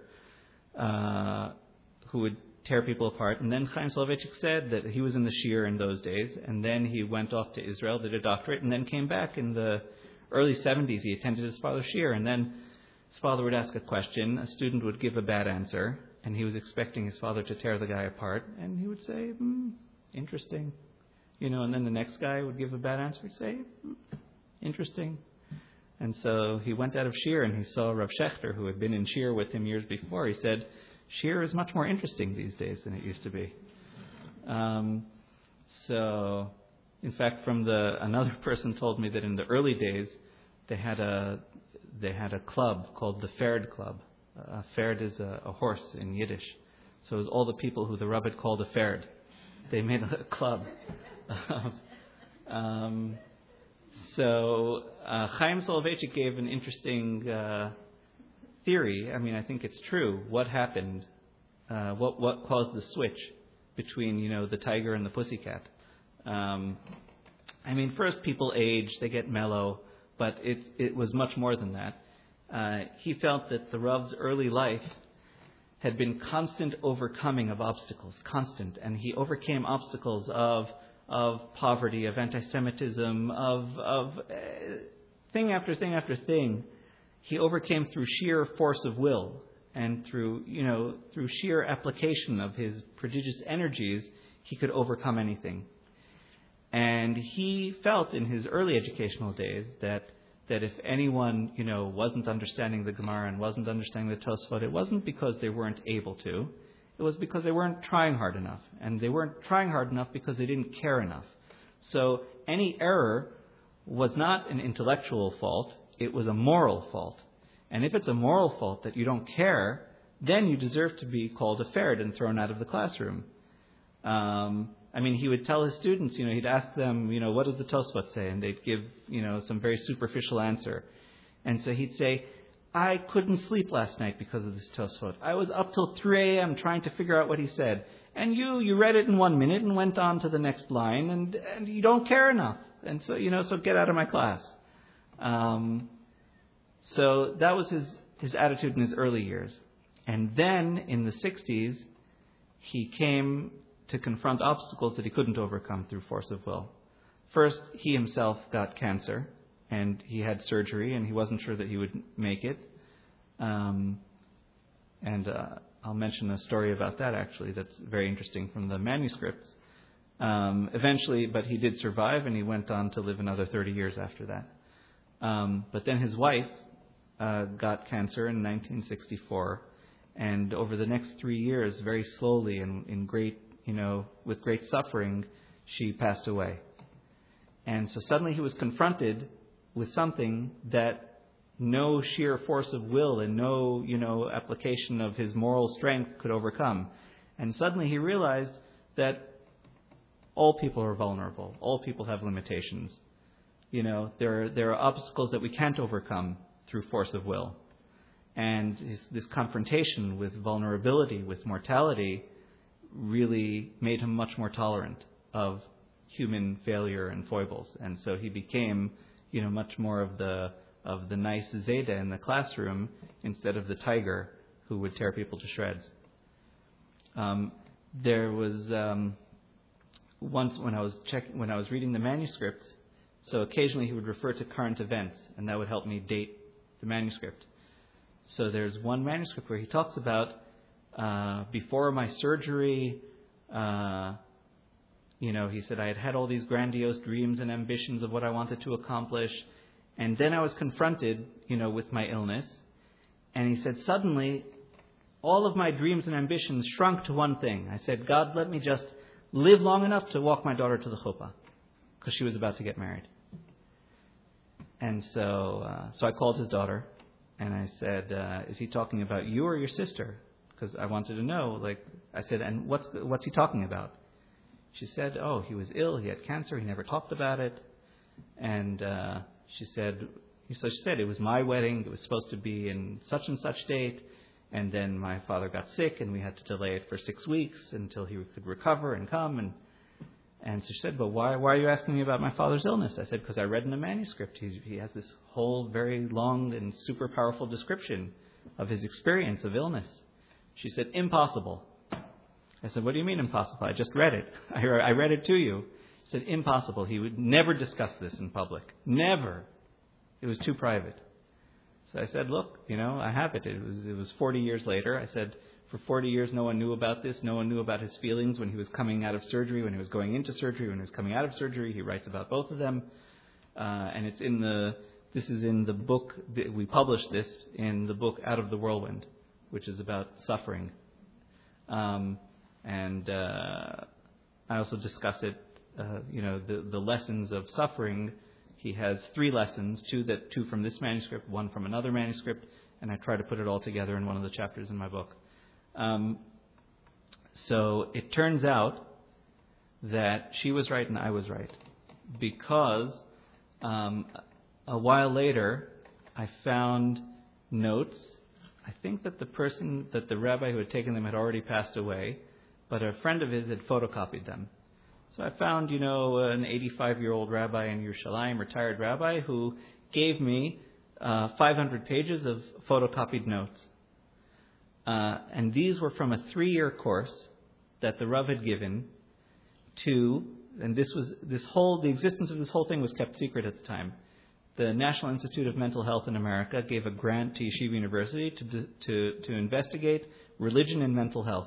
uh, who would tear people apart. And then Chaim Soloveitchik said that he was in the shiur in those days, and then he went off to Israel, did a doctorate, and then came back in the early seventies. He attended his father's shiur, and then his father would ask a question, a student would give a bad answer, and he was expecting his father to tear the guy apart, and he would say, hmm, interesting. You know, and then the next guy would give a bad answer, he'd say, hmm, interesting. And so he went out of shiur and he saw Rav Shechter, who had been in shiur with him years before. He said, shiur is much more interesting these days than it used to be. Um, so, in fact, from the another person told me that in the early days they had a they had a club called the Ferd Club. A uh, Ferd is a, a horse in Yiddish. So it was all the people who the Rabbit called a Ferd. They made a club. um, So uh, Chaim Soloveitchik gave an interesting uh, theory. I mean, I think it's true. What happened? Uh, what what caused the switch between, you know, the tiger and the pussycat? Um, I mean, first people age, they get mellow, but it it was much more than that. Uh, he felt that the Rav's early life had been constant overcoming of obstacles, constant, and he overcame obstacles of. of poverty, of anti-Semitism, of of uh, thing after thing after thing. He overcame through sheer force of will and through, you know, through sheer application of his prodigious energies, he could overcome anything. And he felt in his early educational days that that if anyone, you know, wasn't understanding the Gemara and wasn't understanding the Tosfot, it wasn't because they weren't able to. It was because they weren't trying hard enough. And they weren't trying hard enough because they didn't care enough. So any error was not an intellectual fault. It was a moral fault. And if it's a moral fault that you don't care, then you deserve to be called a ferd and thrown out of the classroom. Um, I mean, he would tell his students, you know, he'd ask them, you know, what does the Tosfot say? And they'd give, you know, some very superficial answer. And so he'd say, I couldn't sleep last night because of this Tosfot. I was up till three a.m. trying to figure out what he said. And you, you read it in one minute and went on to the next line, and, and you don't care enough. And so, you know, so get out of my class. Um, so that was his, his attitude in his early years. And then in the sixties, he came to confront obstacles that he couldn't overcome through force of will. First, he himself got cancer. And he had surgery, and he wasn't sure that he would make it. Um, and uh, I'll mention a story about that, actually, that's very interesting from the manuscripts. Um, eventually, but he did survive, and he went on to live another thirty years after that. Um, but then his wife uh, got cancer in nineteen sixty-four, and over the next three years, very slowly and in great, you know, with great suffering, she passed away. And so suddenly he was confronted with something that no sheer force of will and no, you know, application of his moral strength could overcome. And suddenly he realized that all people are vulnerable. All people have limitations. You know, there are, there are obstacles that we can't overcome through force of will. And his, this confrontation with vulnerability, with mortality, really made him much more tolerant of human failure and foibles. And so he became, you know, much more of the of the nice Zeta in the classroom instead of the tiger who would tear people to shreds. Um, there was um, once when I was check when I was reading the manuscripts. So occasionally he would refer to current events, and that would help me date the manuscript. So there's one manuscript where he talks about uh, before my surgery. Uh, you know, he said I had had all these grandiose dreams and ambitions of what I wanted to accomplish. And then I was confronted, you know, with my illness. And he said, suddenly, all of my dreams and ambitions shrunk to one thing. I said, God, let me just live long enough to walk my daughter to the chuppah, because she was about to get married. And so uh, so I called his daughter, and I said, uh, is he talking about you or your sister? Because I wanted to know, like, I said, and what's what's he talking about? She said, oh, he was ill, he had cancer, he never talked about it. And uh, she said, so she said, it was my wedding, it was supposed to be in such and such date, and then my father got sick, and we had to delay it for six weeks until he could recover and come. And and so she said, but why why are you asking me about my father's illness? I said, because I read in the manuscript, he, he has this whole very long and super powerful description of his experience of illness. She said, impossible. I said, what do you mean impossible? I just read it. I, I read it to you. She said, impossible. He would never discuss this in public. Never. It was too private. So I said, look, you know, I have it. It was, it was forty years later. I said, for forty years, no one knew about this. No one knew about his feelings when he was coming out of surgery, when he was going into surgery, when he was coming out of surgery. He writes about both of them. Uh, and it's in the, this is in the book, we published this in the book Out of the Whirlwind, which is about suffering. Um, and uh, I also discuss it, uh, you know, the, the lessons of suffering. He has three lessons, two that two from this manuscript, one from another manuscript, and I try to put it all together in one of the chapters in my book. Um, so it turns out that she was right and I was right, because um, a while later I found notes. I think that the person, that the rabbi who had taken them had already passed away, but a friend of his had photocopied them. So I found, you know, an eighty-five-year-old rabbi in Yerushalayim, retired rabbi, who gave me uh, five hundred pages of photocopied notes. Uh, and these were from a three-year course that the Rav had given to, and this was, this whole, the existence of this whole thing was kept secret at the time. The National Institute of Mental Health in America gave a grant to Yeshiva University to to, to investigate religion and mental health.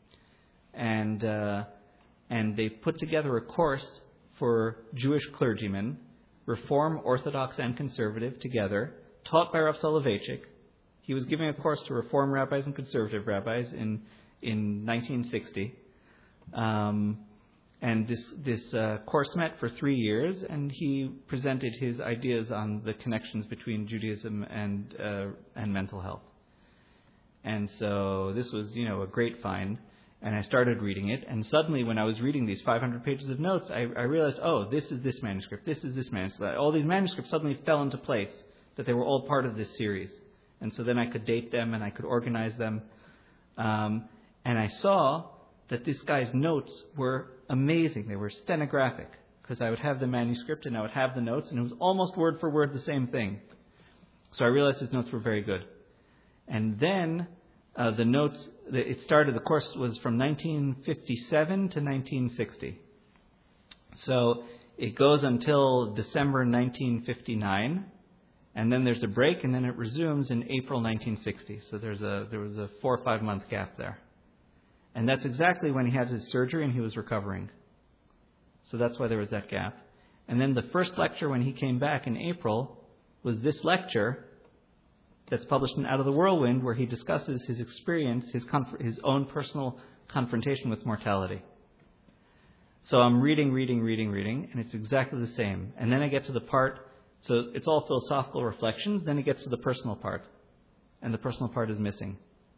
And uh, and they put together a course for Jewish clergymen, Reform, Orthodox, and Conservative together, taught by Rav Soloveitchik. He was giving a course to Reform rabbis and Conservative rabbis in in nineteen sixty. Um, and this this uh, course met for three years, and he presented his ideas on the connections between Judaism and uh, and mental health. And so this was, you know, a great find. And I started reading it, and suddenly when I was reading these five hundred pages of notes, I, I realized, oh, this is this manuscript, this is this manuscript. All these manuscripts suddenly fell into place, that they were all part of this series. And so then I could date them, and I could organize them. Um, and I saw that this guy's notes were amazing. They were stenographic, because I would have the manuscript, and I would have the notes, and it was almost word for word the same thing. So I realized his notes were very good. And then Uh, the notes, it started, the course was from nineteen fifty-seven to nineteen sixty. So it goes until December nineteen fifty-nine, and then there's a break, and then it resumes in April nineteen sixty. So there's a there was a four or five month gap there. And that's exactly when he had his surgery and he was recovering. So that's why there was that gap. And then the first lecture when he came back in April was this lecture that's published in Out of the Whirlwind, where he discusses his experience, his conf- his own personal confrontation with mortality. So I'm reading, reading, reading, reading, and it's exactly the same. And then I get to the part So it's all philosophical reflections. Then he gets to the personal part. And the personal part is missing.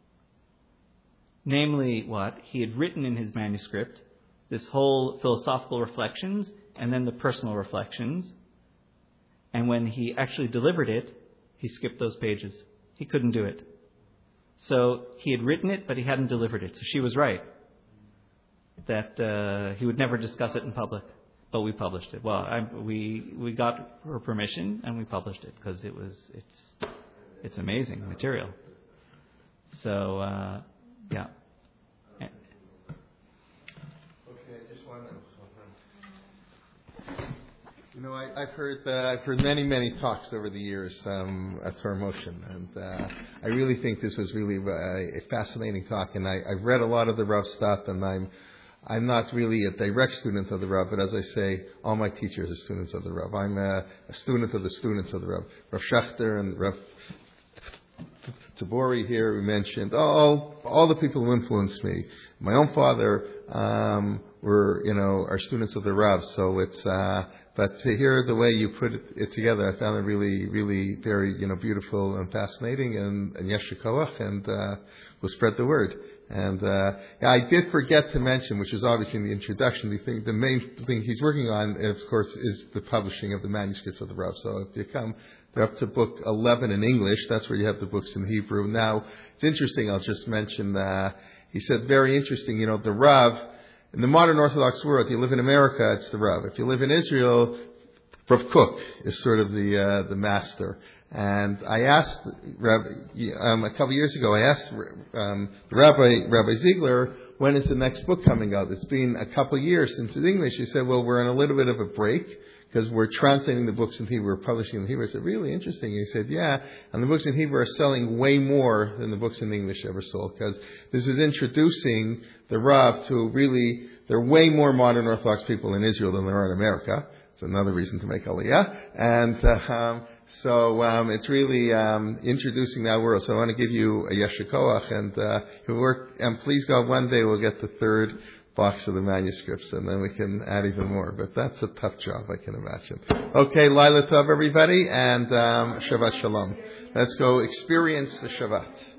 Namely, what? He had written in his manuscript this whole philosophical reflections and then the personal reflections. And when he actually delivered it, he skipped those pages. He couldn't do it. So he had written it, but he hadn't delivered it. So she was right that uh, he would never discuss it in public. But we published it. Well, I, we we got her permission and we published it because it was it's it's amazing material. So uh, yeah. Okay, I just want to. You know, I, I've heard uh, I've heard many many talks over the years um, at Torah Motion, and uh, I really think this was really a, a fascinating talk. And I, I've read a lot of the Rav stuff, and I'm I'm not really a direct student of the Rav, but as I say, all my teachers are students of the Rav. I'm a, a student of the students of the Rav. Rav Schachter and Rav Tabori here, we mentioned all all the people who influenced me. My own father um, were, you know, are students of the Rav. So it's, uh, but to hear the way you put it, it together, I found it really, really very, you know, beautiful and fascinating. And, and Yesh Koach, and uh, we'll spread the word. And uh, yeah, I did forget to mention, which is obviously in the introduction, the thing, the main thing he's working on, of course, is the publishing of the manuscripts of the Rav. So if you come, they're up to book eleven in English. That's where you have the books in Hebrew. Now, it's interesting. I'll just mention. Uh, he said, very interesting. You know, the Rav in the modern Orthodox world. If you live in America, it's the Rav. If you live in Israel, Rav Kook is sort of the uh, the master. And I asked Rabbi, um, a couple of years ago, I asked um, Rabbi Rabbi Ziegler, when is the next book coming out? It's been a couple of years since it's English. He said, well, we're on a little bit of a break because we're translating the books in Hebrew, we're publishing them in Hebrew. I said, really interesting. He said, yeah, and the books in Hebrew are selling way more than the books in English ever sold, because this is introducing the Rav to really, there are way more modern Orthodox people in Israel than there are in America. It's another reason to make Aliyah. And uh, um, so um, it's really um, introducing that world. So I want to give you a Yesh Koach, and uh, you work. And please God, one day we'll get the third box of the manuscripts, and then we can add even more. But that's a tough job, I can imagine. Okay, Laila Tov, everybody, and um, Shabbat Shalom. Let's go experience the Shabbat.